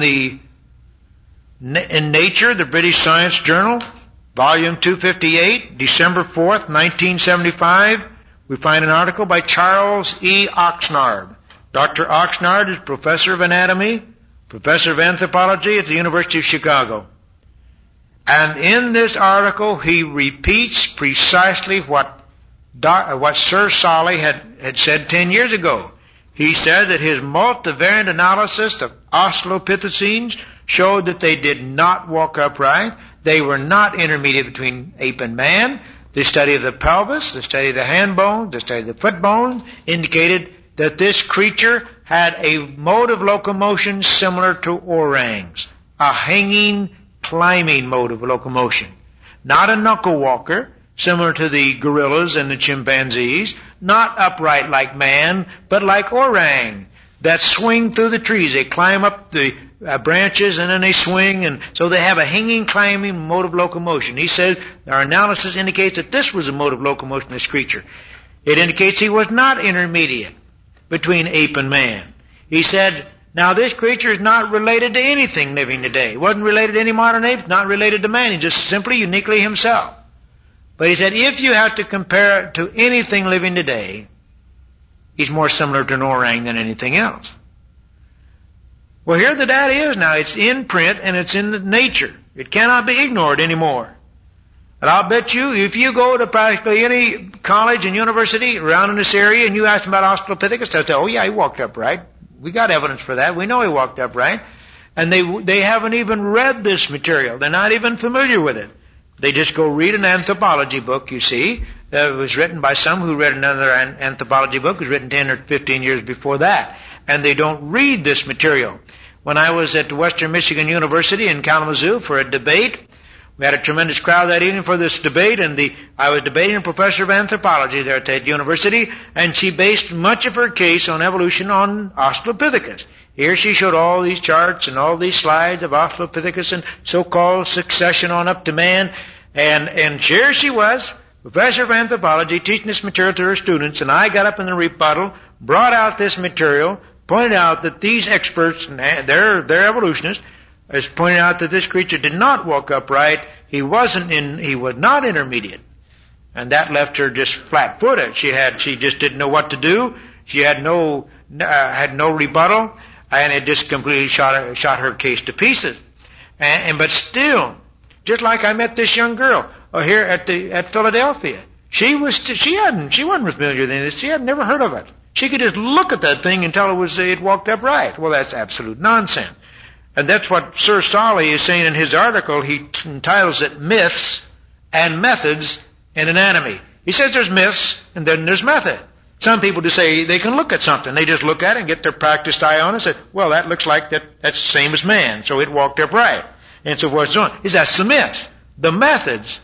Nature, the British Science Journal, Volume 258, December 4th, 1975, we find an article by Charles E. Oxnard. Dr. Oxnard is professor of anatomy, professor of anthropology at the University of Chicago. And in this article, he repeats precisely what Sir Solly had said 10 years ago. He said that his multivariate analysis of Australopithecines showed that they did not walk upright, They were not intermediate between ape and man. The study of the pelvis, the study of the hand bones, the study of the foot bones indicated that this creature had a mode of locomotion similar to orangs, a hanging, climbing mode of locomotion. Not a knuckle walker, similar to the gorillas and the chimpanzees, not upright like man, but like orang, that swing through the trees. They climb up the branches and then they swing, and so they have a hanging, climbing mode of locomotion. He says our analysis indicates that this was a mode of locomotion of this creature. It indicates he was not intermediate between ape and man. He said, now this creature is not related to anything living today. He wasn't related to any modern apes, not related to man. He's just simply uniquely himself. But he said, if you have to compare it to anything living today, he's more similar to an orang than anything else. Well, here the data is now. It's in print and it's in nature. It cannot be ignored anymore. And I'll bet you, if you go to practically any college and university around in this area and you ask them about Australopithecus, they'll say, oh yeah, he walked upright. We got evidence for that. We know he walked upright. And they haven't even read this material. They're not even familiar with it. They just go read an anthropology book, you see. That was written by some who read another anthropology book. It was written 10 or 15 years before that. And they don't read this material. When I was at Western Michigan University in Kalamazoo for a debate, we had a tremendous crowd that evening for this debate, and I was debating a professor of anthropology there at that university, and she based much of her case on evolution on Australopithecus. Here she showed all these charts and all these slides of Australopithecus and so-called succession on up to man, and here she was, professor of anthropology, teaching this material to her students, and I got up in the rebuttal, brought out this material, pointed out that these experts, they're evolutionists, has pointed out that this creature did not walk upright. He was not intermediate. And that left her just flat-footed. She just didn't know what to do. She had no rebuttal, and it just completely shot her case to pieces. But still, just like I met this young girl here at Philadelphia, she wasn't familiar with any of this. She had never heard of it. She could just look at that thing and tell it walked upright. Well, that's absolute nonsense. And that's what Sir Solly is saying in his article. He entitles it Myths and Methods in Anatomy. He says there's myths and then there's method. Some people just say they can look at something. They just look at it and get their practiced eye on it and say, well, that looks like that's the same as man, so it walked upright. And so forth and so on. That's the myths. The methods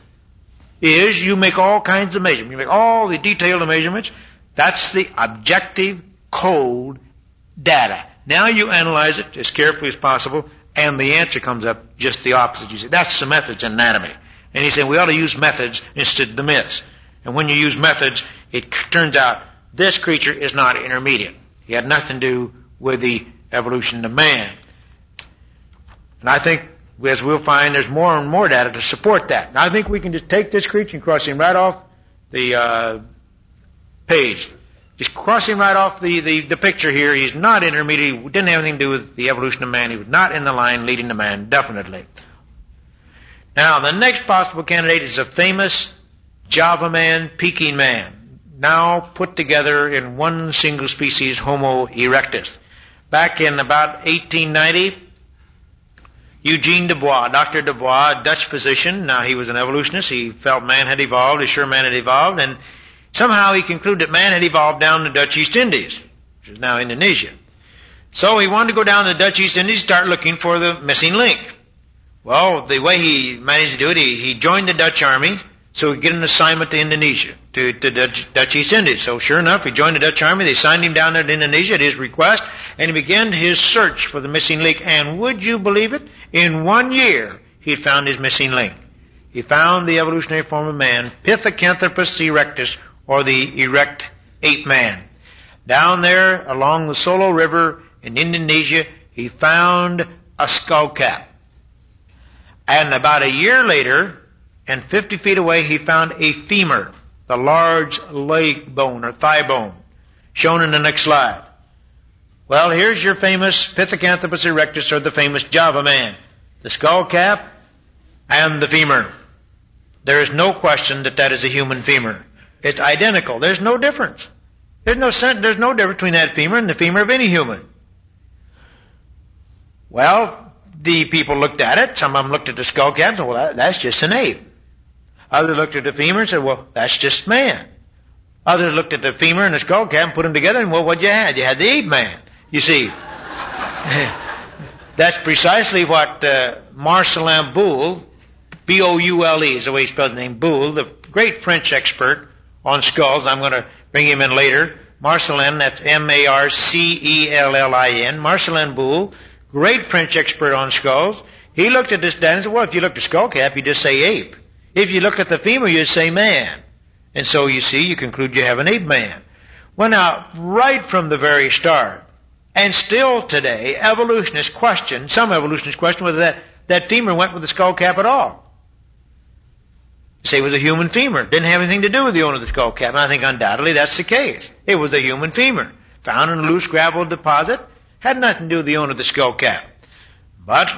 is you make all kinds of measurements. You make all the detailed measurements. That's the objective, cold data. Now you analyze it as carefully as possible, and the answer comes up just the opposite. You say, that's the methods in anatomy. And he's saying we ought to use methods instead of the myths. And when you use methods, it turns out this creature is not intermediate. He had nothing to do with the evolution of man. And I think, as we'll find, there's more and more data to support that. And I think we can just take this creature and cross him right off the page. Just cross him right off the picture here. He's not intermediate. He didn't have anything to do with the evolution of man. He was not in the line leading to man, definitely. Now, the next possible candidate is a famous Java man, Peking man, now put together in one single species, Homo erectus. Back in about 1890, Eugene Dubois, Dr. Dubois, a Dutch physician, now he was an evolutionist. He felt man had evolved, he's sure man had evolved, and somehow he concluded that man had evolved down the Dutch East Indies, which is now Indonesia. So he wanted to go down to the Dutch East Indies, start looking for the missing link. Well, the way he managed to do it, he joined the Dutch army, so he'd get an assignment to Indonesia, to Dutch East Indies. So sure enough, he joined the Dutch army, they signed him down there to Indonesia at his request, and he began his search for the missing link. And would you believe it? In 1 year, he found his missing link. He found the evolutionary form of man, Pithecanthropus erectus, or the erect ape man. Down there along the Solo River in Indonesia, he found a skull cap. And about a year later, and 50 feet away, he found a femur, the large leg bone or thigh bone, shown in the next slide. Well, here's your famous Pithecanthropus erectus, or the famous Java man. The skull cap and the femur. There is no question that that is a human femur. It's identical. There's no difference. There's no difference between that femur and the femur of any human. Well, the people looked at it. Some of them looked at the skull cap and said, well, that's just an ape. Others looked at the femur and said, well, that's just man. Others looked at the femur and the skull cap and put them together, and well, what'd you have? You had the ape man. You see, that's precisely what Marcellin Boule, B-O-U-L-E is the way he spells the name, Boule, the great French expert on skulls. I'm going to bring him in later. Marcellin, that's M-A-R-C-E-L-L-I-N, Marcellin Boule, great French expert on skulls. He looked at this data and said, well, if you look at the skull cap, you just say ape. If you look at the femur, you say man. And so you see, you conclude you have an ape man. Well, now, right from the very start, and still today, some evolutionists question whether that femur went with the skull cap at all. Say it was a human femur. Didn't have anything to do with the owner of the skull cap. And I think undoubtedly that's the case. It was a human femur. Found in a loose gravel deposit. Had nothing to do with the owner of the skull cap. But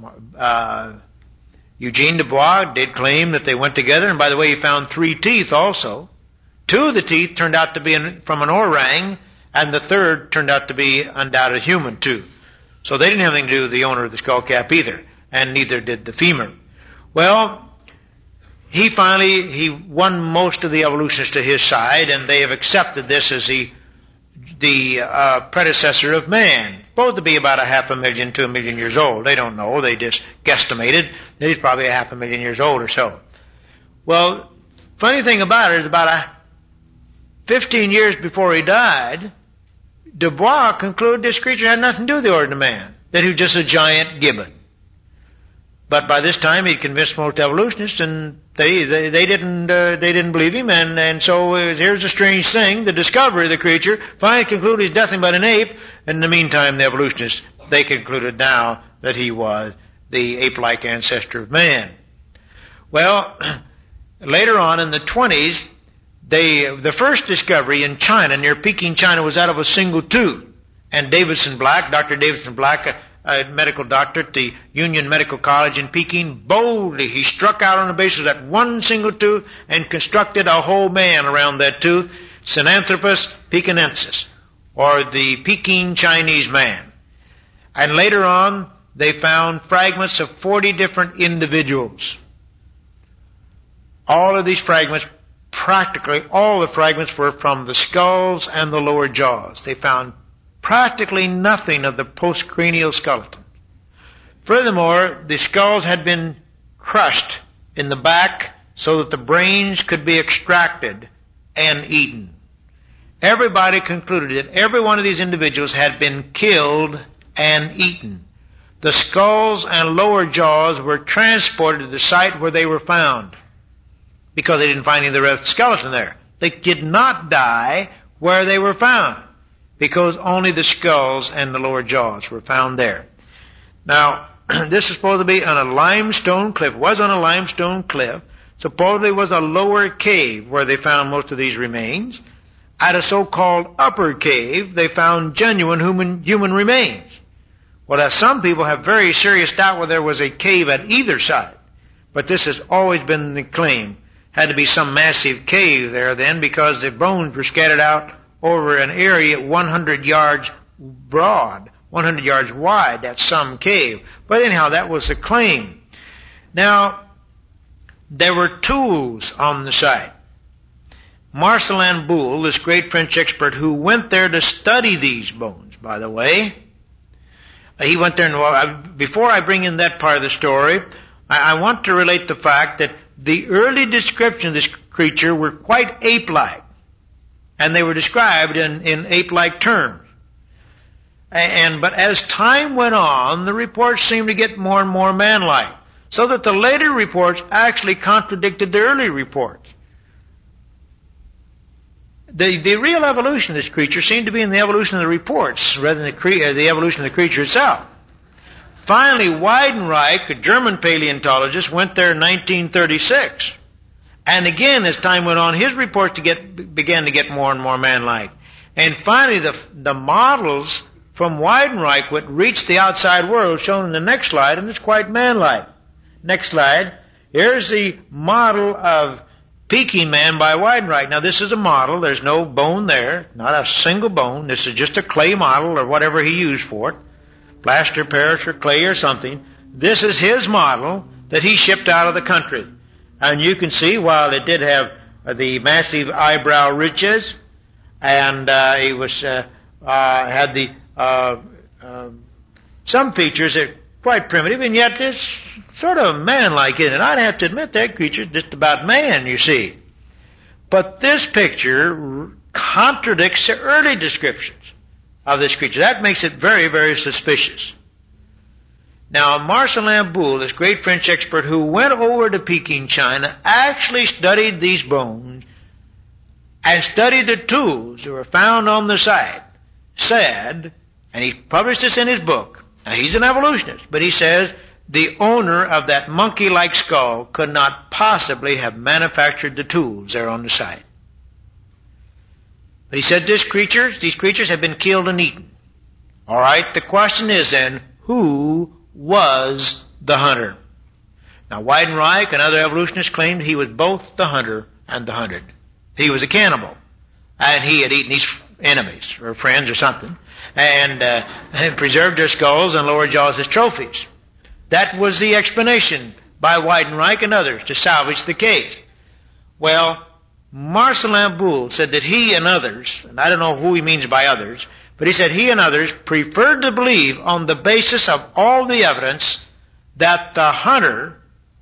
Eugene Dubois did claim that they went together. And by the way, he found 3 teeth also. 2 of the teeth turned out to be from an orang, and the third turned out to be undoubted human tooth. So they didn't have anything to do with the owner of the skull cap either. And neither did the femur. Well, he won most of the evolutionists to his side, and they have accepted this as the predecessor of man. Supposed to be about 500,000 to 1 million years old. They don't know. They just guesstimated that he's probably 500,000 years old or so. Well, funny thing about it is about 15 years before he died, Dubois concluded this creature had nothing to do with the ordinary man, that he was just a giant gibbon. But by this time, he'd convinced most evolutionists, and they didn't believe him. And so here's the strange thing: the discovery of the creature finally concluded he's nothing but an ape. And in the meantime, the evolutionists, they concluded now that he was the ape-like ancestor of man. Well, later on in the 20s, the first discovery in China, near Peking, China, was out of a single tooth. And Davidson Black, Dr. Davidson Black, a medical doctor at the Union Medical College in Peking, boldly he struck out on the basis of that one single tooth and constructed a whole man around that tooth, Sinanthropus pekinensis, or the Peking Chinese man. And later on, they found fragments of 40 different individuals. All of these fragments, practically all the fragments, were from the skulls and the lower jaws. They found practically nothing of the postcranial skeleton. Furthermore, the skulls had been crushed in the back so that the brains could be extracted and eaten. Everybody concluded that every one of these individuals had been killed and eaten. The skulls and lower jaws were transported to the site where they were found because they didn't find any of the rest of the skeleton there. They did not die where they were found, because only the skulls and the lower jaws were found there. Now, this is supposed to be on a limestone cliff. It was on a limestone cliff. Supposedly was a lower cave where they found most of these remains. At a so-called upper cave, they found genuine human remains. Well, now some people have very serious doubt whether there was a cave at either side. But this has always been the claim. Had to be some massive cave there then, because the bones were scattered out over an area 100 yards broad, 100 yards wide. That's some cave. But anyhow, that was the claim. Now, there were tools on the site. Marcellin Boule, this great French expert who went there to study these bones, by the way, he went there, and before I bring in that part of the story, I want to relate the fact that the early description of this creature were quite ape-like. And they were described in ape-like terms. But as time went on, the reports seemed to get more and more man-like, so that the later reports actually contradicted the early reports. The real evolution of this creature seemed to be in the evolution of the reports rather than the evolution of the creature itself. Finally, Weidenreich, a German paleontologist, went there in 1936. And again, as time went on, his reports began to get more and more man-like. And finally, the models from Weidenreich would reach the outside world, shown in the next slide, and it's quite man-like. Next slide. Here's the model of Peking man by Weidenreich. Now, this is a model. There's no bone there, not a single bone. This is just a clay model or whatever he used for it, plaster Paris or clay or something. This is his model that he shipped out of the country. And you can see, while it did have the massive eyebrow ridges, and he was had the some features that are quite primitive, and yet it's sort of man-like in it. I'd have to admit that creature's just about man, you see. But this picture contradicts the early descriptions of this creature. That makes it very, very suspicious. Now, Marcel Lamboule, this great French expert who went over to Peking, China, actually studied these bones and studied the tools that were found on the site, said, and he published this in his book. Now, he's an evolutionist, but he says the owner of that monkey-like skull could not possibly have manufactured the tools there on the site. But he said these creatures have been killed and eaten. All right, the question is then, who was the hunter? Now, Weidenreich and other evolutionists claimed he was both the hunter and the hunted. He was a cannibal, and he had eaten his enemies or friends or something, and preserved their skulls and lower jaws as trophies. That was the explanation by Weidenreich and others to salvage the case. Well, Marcel Lamboule said that he and others, and I don't know who he means by others, but he said he and others preferred to believe on the basis of all the evidence that the hunter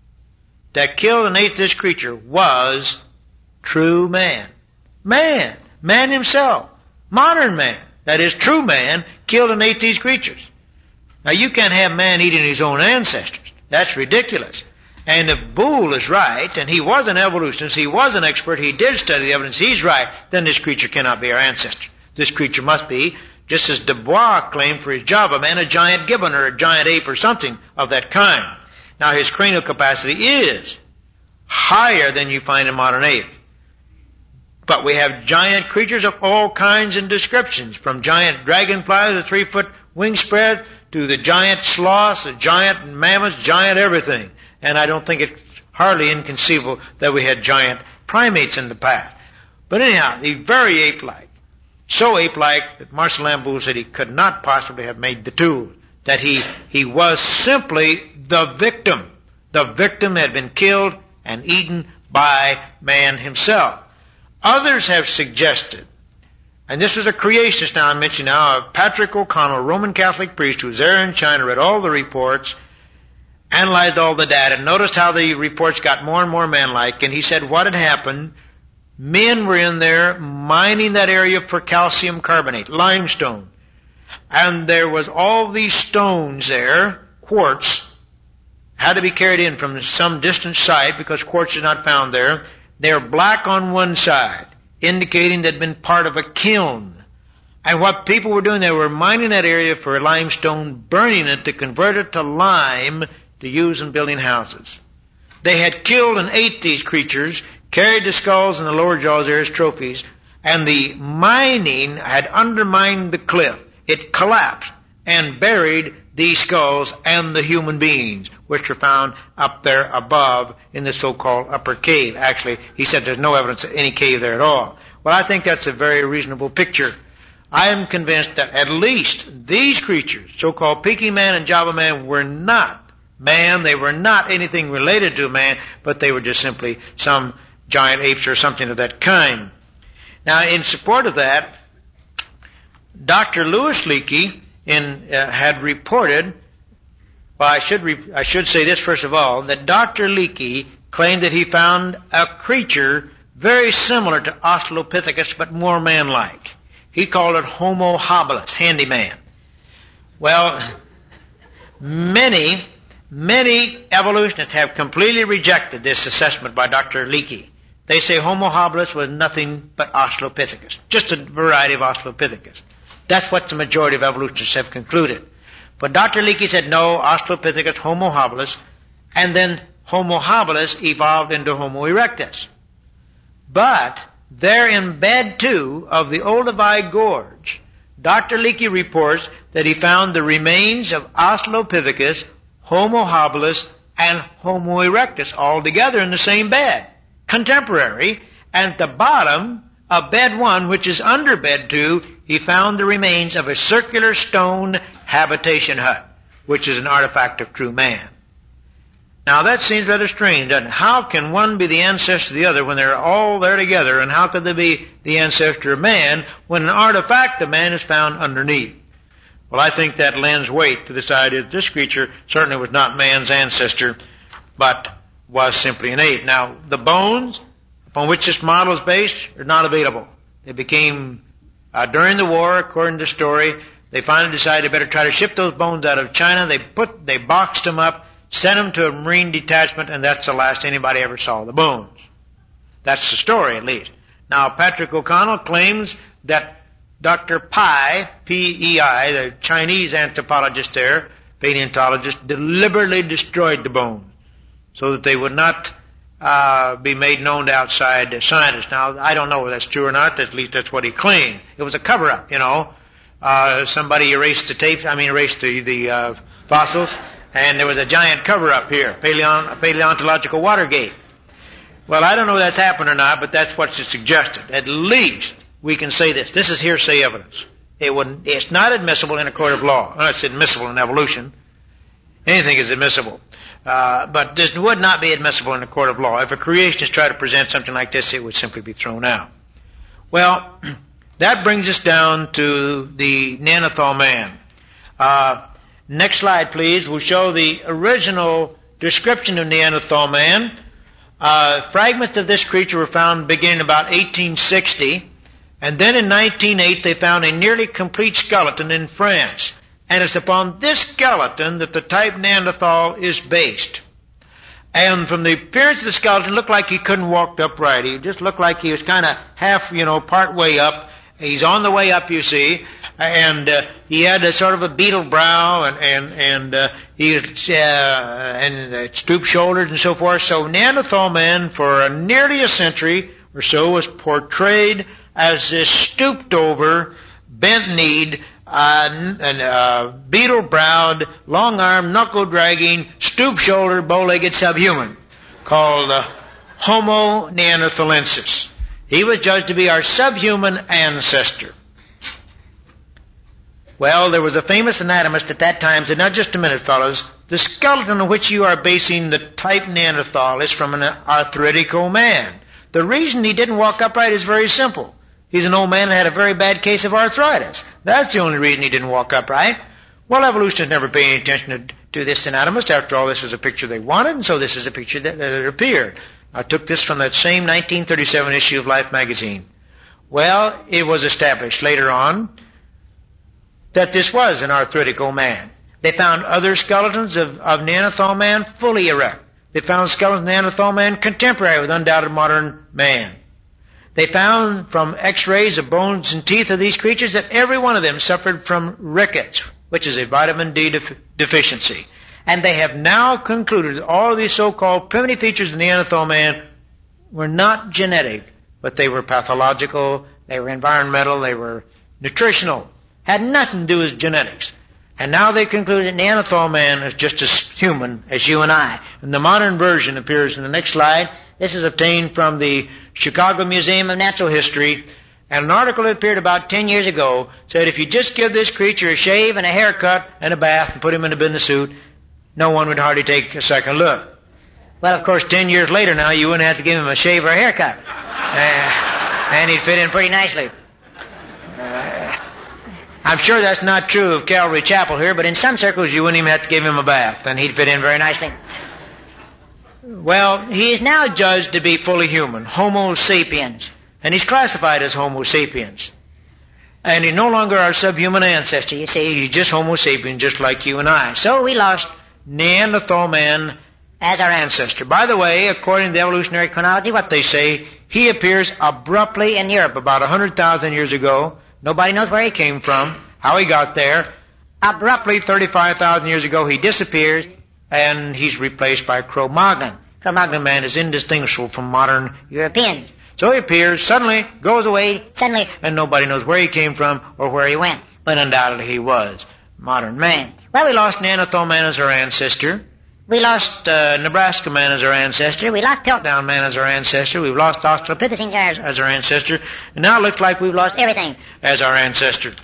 that killed and ate this creature was true man. Man himself, modern man, that is true man, killed and ate these creatures. Now you can't have man eating his own ancestors. That's ridiculous. And if Boole is right, and he was an evolutionist, he was an expert, he did study the evidence, he's right, then this creature cannot be our ancestor. This creature must be, just as Dubois claimed for his Java man, a giant gibbon or a giant ape or something of that kind. Now his cranial capacity is higher than you find in modern apes. But we have giant creatures of all kinds and descriptions, from giant dragonflies with 3-foot wingspread to the giant sloths, the giant mammoths, giant everything. And I don't think it's hardly inconceivable that we had giant primates in the past. But anyhow, he's very ape-like. So ape-like that Marcel Lamboule said he could not possibly have made the tools. That he was simply the victim. The victim had been killed and eaten by man himself. Others have suggested, and this is a creationist now I mention now, Patrick O'Connell, Roman Catholic priest who was there in China, read all the reports, analyzed all the data, and noticed how the reports got more and more man-like, and he said what had happened, men were in there mining that area for calcium carbonate, limestone, and there was all these stones there, quartz, had to be carried in from some distant site because quartz is not found there. They were black on one side, indicating they'd been part of a kiln. And what people were doing, they were mining that area for limestone, burning it to convert it to lime to use in building houses. They had killed and ate these creatures, carried the skulls and the lower jaws there as trophies, and the mining had undermined the cliff. It collapsed and buried these skulls and the human beings, which were found up there above in the so-called upper cave. Actually, he said there's no evidence of any cave there at all. Well, I think that's a very reasonable picture. I am convinced that at least these creatures, so-called Peking man and Java man, were not man. They were not anything related to man, but they were just simply some giant apes or something of that kind. Now, in support of that, Dr. Louis Leakey had reported, well, I should say this first of all, that Dr. Leakey claimed that he found a creature very similar to Australopithecus, but more man-like. He called it Homo habilis, handyman. Well, many evolutionists have completely rejected this assessment by Dr. Leakey. They say Homo habilis was nothing but Australopithecus, just a variety of Australopithecus. That's what the majority of evolutionists have concluded. But Dr. Leakey said no, Australopithecus, Homo habilis, and then Homo habilis evolved into Homo erectus. But there in bed 2 of the Olduvai Gorge, Dr. Leakey reports that he found the remains of Australopithecus, Homo habilis, and Homo erectus all together in the same bed, contemporary, and at the bottom of bed 1, which is under bed 2, he found the remains of a circular stone habitation hut. which is an artifact of true man. Now that seems rather strange, doesn't it? How can one be the ancestor of the other when they're all there together, and how could they be the ancestor of man when an artifact of man is found underneath? Well, I think that lends weight to this idea that this creature certainly was not man's ancestor, but was simply an ape. Now, the bones upon which this model is based are not available. They became, during the war, according to the story, they finally decided they better try to ship those bones out of China. They boxed them up, sent them to a Marine detachment, and that's the last anybody ever saw the bones. That's the story, at least. Now, Patrick O'Connell claims that Dr. Pai, P-E-I, the Chinese anthropologist there, paleontologist, deliberately destroyed the bones so that they would not be made known to outside scientists. Now, I don't know if that's true or not. At least that's what he claimed. It was a cover-up, you know. Somebody erased the fossils, and there was a giant cover-up here, paleontological Watergate. Well, I don't know if that's happened or not, but that's what's suggested. At least we can say this. This is hearsay evidence. It's not admissible in a court of law. Well, it's admissible in evolution. Anything is admissible. But this would not be admissible in a court of law. If a creationist tried to present something like this, it would simply be thrown out. Well, that brings us down to the Neanderthal man. Next slide, please. We'll show the original description of Neanderthal man. Fragments of this creature were found beginning about 1860. And then in 1908, they found a nearly complete skeleton in France. And it's upon this skeleton that the type Neanderthal is based. And from the appearance of the skeleton, it looked like he couldn't walk upright. He just looked like he was kind of half, part way up. He's on the way up, you see. And he had a sort of a beetle brow and he was, stoop shoulders and so forth. So Neanderthal man for nearly a century or so was portrayed as this stooped over, bent-kneed, beetle-browed, long-armed, knuckle-dragging, stoop-shouldered, bow-legged subhuman called Homo neanderthalensis. He was judged to be our subhuman ancestor. Well, there was a famous anatomist at that time said, now just a minute, fellows, the skeleton on which you are basing the type Neanderthal is from an arthritical man. The reason he didn't walk upright is very simple. He's an old man that had a very bad case of arthritis. That's the only reason he didn't walk upright. Well, evolutionists never paid any attention to this anatomist. After all, this was a picture they wanted, and so this is a picture that appeared. I took this from that same 1937 issue of Life magazine. Well, it was established later on that this was an arthritical man. They found other skeletons of Neanderthal man fully erect. They found skeletons of Neanderthal man contemporary with undoubted modern man. They found from x-rays of bones and teeth of these creatures that every one of them suffered from rickets, which is a vitamin D deficiency. And they have now concluded that all of these so-called primitive features of Neanderthal man were not genetic, but they were pathological, they were environmental, they were nutritional, had nothing to do with genetics. And now they concluded that Neanderthal man is just as human as you and I. And the modern version appears in the next slide. This is obtained from the Chicago Museum of Natural History. And an article that appeared about 10 years ago said if you just give this creature a shave and a haircut and a bath and put him in a business suit, no one would hardly take a second look. Well, of course, 10 years later now, you wouldn't have to give him a shave or a haircut. And he'd fit in pretty nicely. I'm sure that's not true of Calvary Chapel here, but in some circles you wouldn't even have to give him a bath, and he'd fit in very nicely. Well, he is now judged to be fully human, Homo sapiens, and he's classified as Homo sapiens. And he's no longer our subhuman ancestor. You see, he's just Homo sapiens, just like you and I. So we lost Neanderthal man as our ancestor. By the way, according to the evolutionary chronology, what they say, he appears abruptly in Europe about 100,000 years ago. Nobody knows where he came from, how he got there. Abruptly, 35,000 years ago, he disappears, and he's replaced by Cro-Magnon. Cro-Magnon man is indistinguishable from modern Europeans. So he appears, suddenly, goes away, and nobody knows where he came from or where he went. But undoubtedly he was modern man. Well, we lost Neanderthal man as our ancestor. We lost Nebraska man as our ancestor. We lost Piltdown man as our ancestor. We've lost Australopithecines as our ancestor. And now it looks like we've lost everything as our ancestor.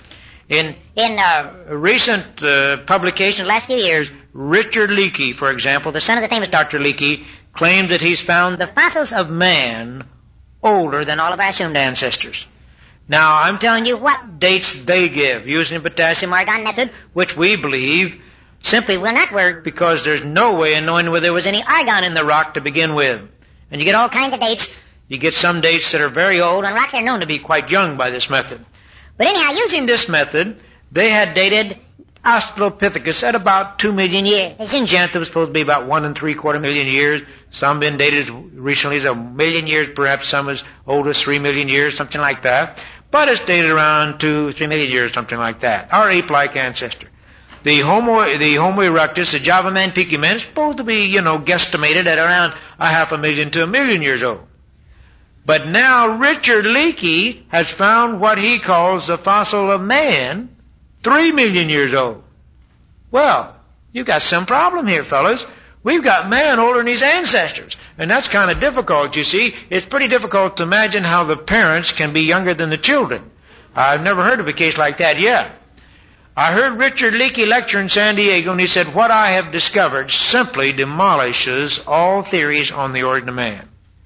In recent publications, last few years, Richard Leakey, for example, the son of the famous Dr. Leakey, claims that he's found the fossils of man older than all of our assumed ancestors. Now, I'm telling you what dates they give using the potassium argon method, which we believe simply will not work because there's no way of knowing whether there was any argon in the rock to begin with. And you get all kinds of dates. You get some dates that are very old, and rocks are known to be quite young by this method. But anyhow, using this method, they had dated Australopithecus at about 2 million years. Zinjanthus was supposed to be about 1 3/4 million years. Some been dated as recently as 1 million years, perhaps some as old as 3 million years, something like that. But it's dated around 2-3 million years, something like that. Our ape-like ancestor. The Homo erectus, the Java man, Peaky man, is supposed to be, guesstimated at around 500,000 to 1 million years old. But now Richard Leakey has found what he calls the fossil of man, 3 million years old. Well, you've got some problem here, fellas. We've got man older than his ancestors. And that's kind of difficult, you see. It's pretty difficult to imagine how the parents can be younger than the children. I've never heard of a case like that yet. I heard Richard Leakey lecture in San Diego, and he said, what I have discovered simply demolishes all theories on the origin of man.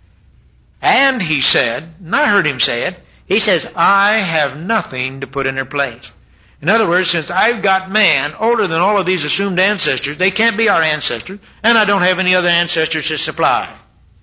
And he said, and I heard him say it, he says, I have nothing to put in their place. In other words, since I've got man older than all of these assumed ancestors, they can't be our ancestors, and I don't have any other ancestors to supply.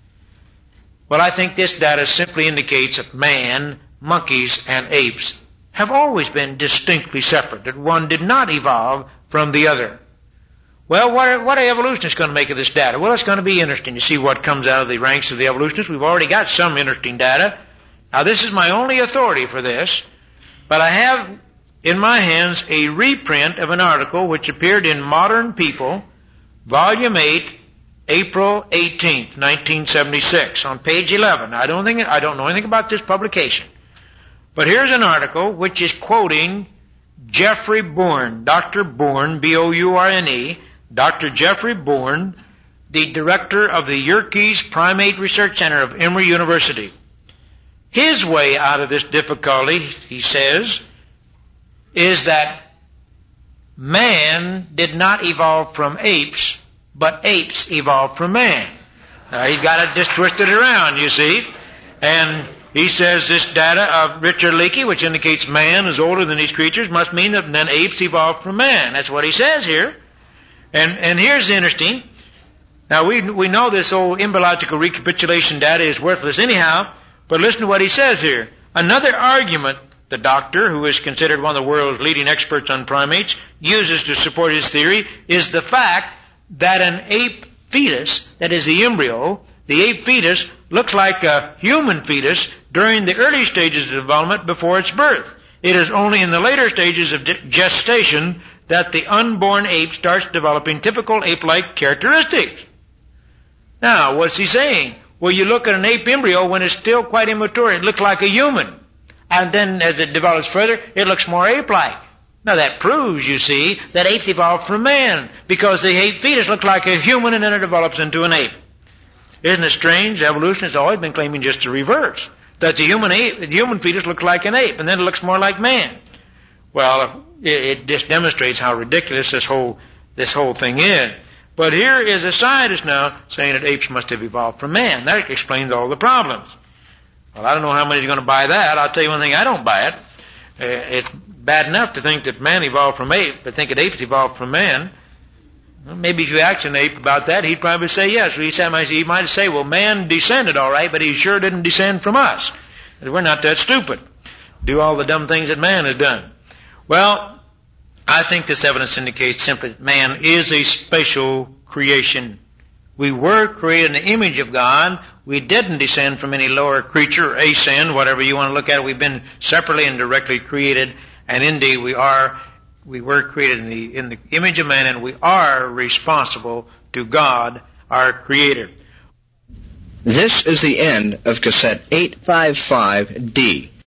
Well, I think this data simply indicates that man, monkeys, and apes have always been distinctly separate, that one did not evolve from the other. Well, what are evolutionists going to make of this data? Well, it's going to be interesting to see what comes out of the ranks of the evolutionists. We've already got some interesting data. Now, this is my only authority for this, but I have in my hands a reprint of an article which appeared in Modern People, Volume 8, April 18th, 1976, on page 11. I don't know anything about this publication. But here's an article which is quoting Jeffrey Bourne, Dr. Bourne, B-O-U-R-N-E, Dr. Jeffrey Bourne, the director of the Yerkes Primate Research Center of Emory University. His way out of this difficulty, he says, is that man did not evolve from apes, but apes evolved from man. Now, he's got it just twisted around, you see. And he says this data of Richard Leakey, which indicates man is older than these creatures, must mean that then apes evolved from man. That's what he says here. And here's interesting. Now, we know this old embryological recapitulation data is worthless anyhow, but listen to what he says here. Another argument the doctor, who is considered one of the world's leading experts on primates, uses to support his theory is the fact that an ape fetus, that is the embryo, the ape fetus looks like a human fetus during the early stages of development before its birth. It is only in the later stages of gestation that the unborn ape starts developing typical ape-like characteristics. Now, what's he saying? Well, you look at an ape embryo when it's still quite immature, it looks like a human. And then as it develops further, it looks more ape-like. Now that proves, you see, that apes evolved from man, because the ape fetus looks like a human and then it develops into an ape. Isn't it strange? Evolution has always been claiming just the reverse, that the human fetus looks like an ape and then it looks more like man. Well, it just demonstrates how ridiculous this whole thing is. But here is a scientist now saying that apes must have evolved from man. That explains all the problems. Well, I don't know how many is going to buy that. I'll tell you one thing, I don't buy it. It's bad enough to think that man evolved from ape, but think that apes evolved from man. Well, maybe if you asked an ape about that, he'd probably say yes. He might say, well, man descended all right, but he sure didn't descend from us. We're not that stupid. Do all the dumb things that man has done. Well, I think this evidence indicates simply that man is a special creation. We were created in the image of God. We didn't descend from any lower creature or ascend, whatever you want to look at it. We've been separately and directly created, and indeed we were created in the image of man, and we are responsible to God, our Creator. This is the end of cassette 855D.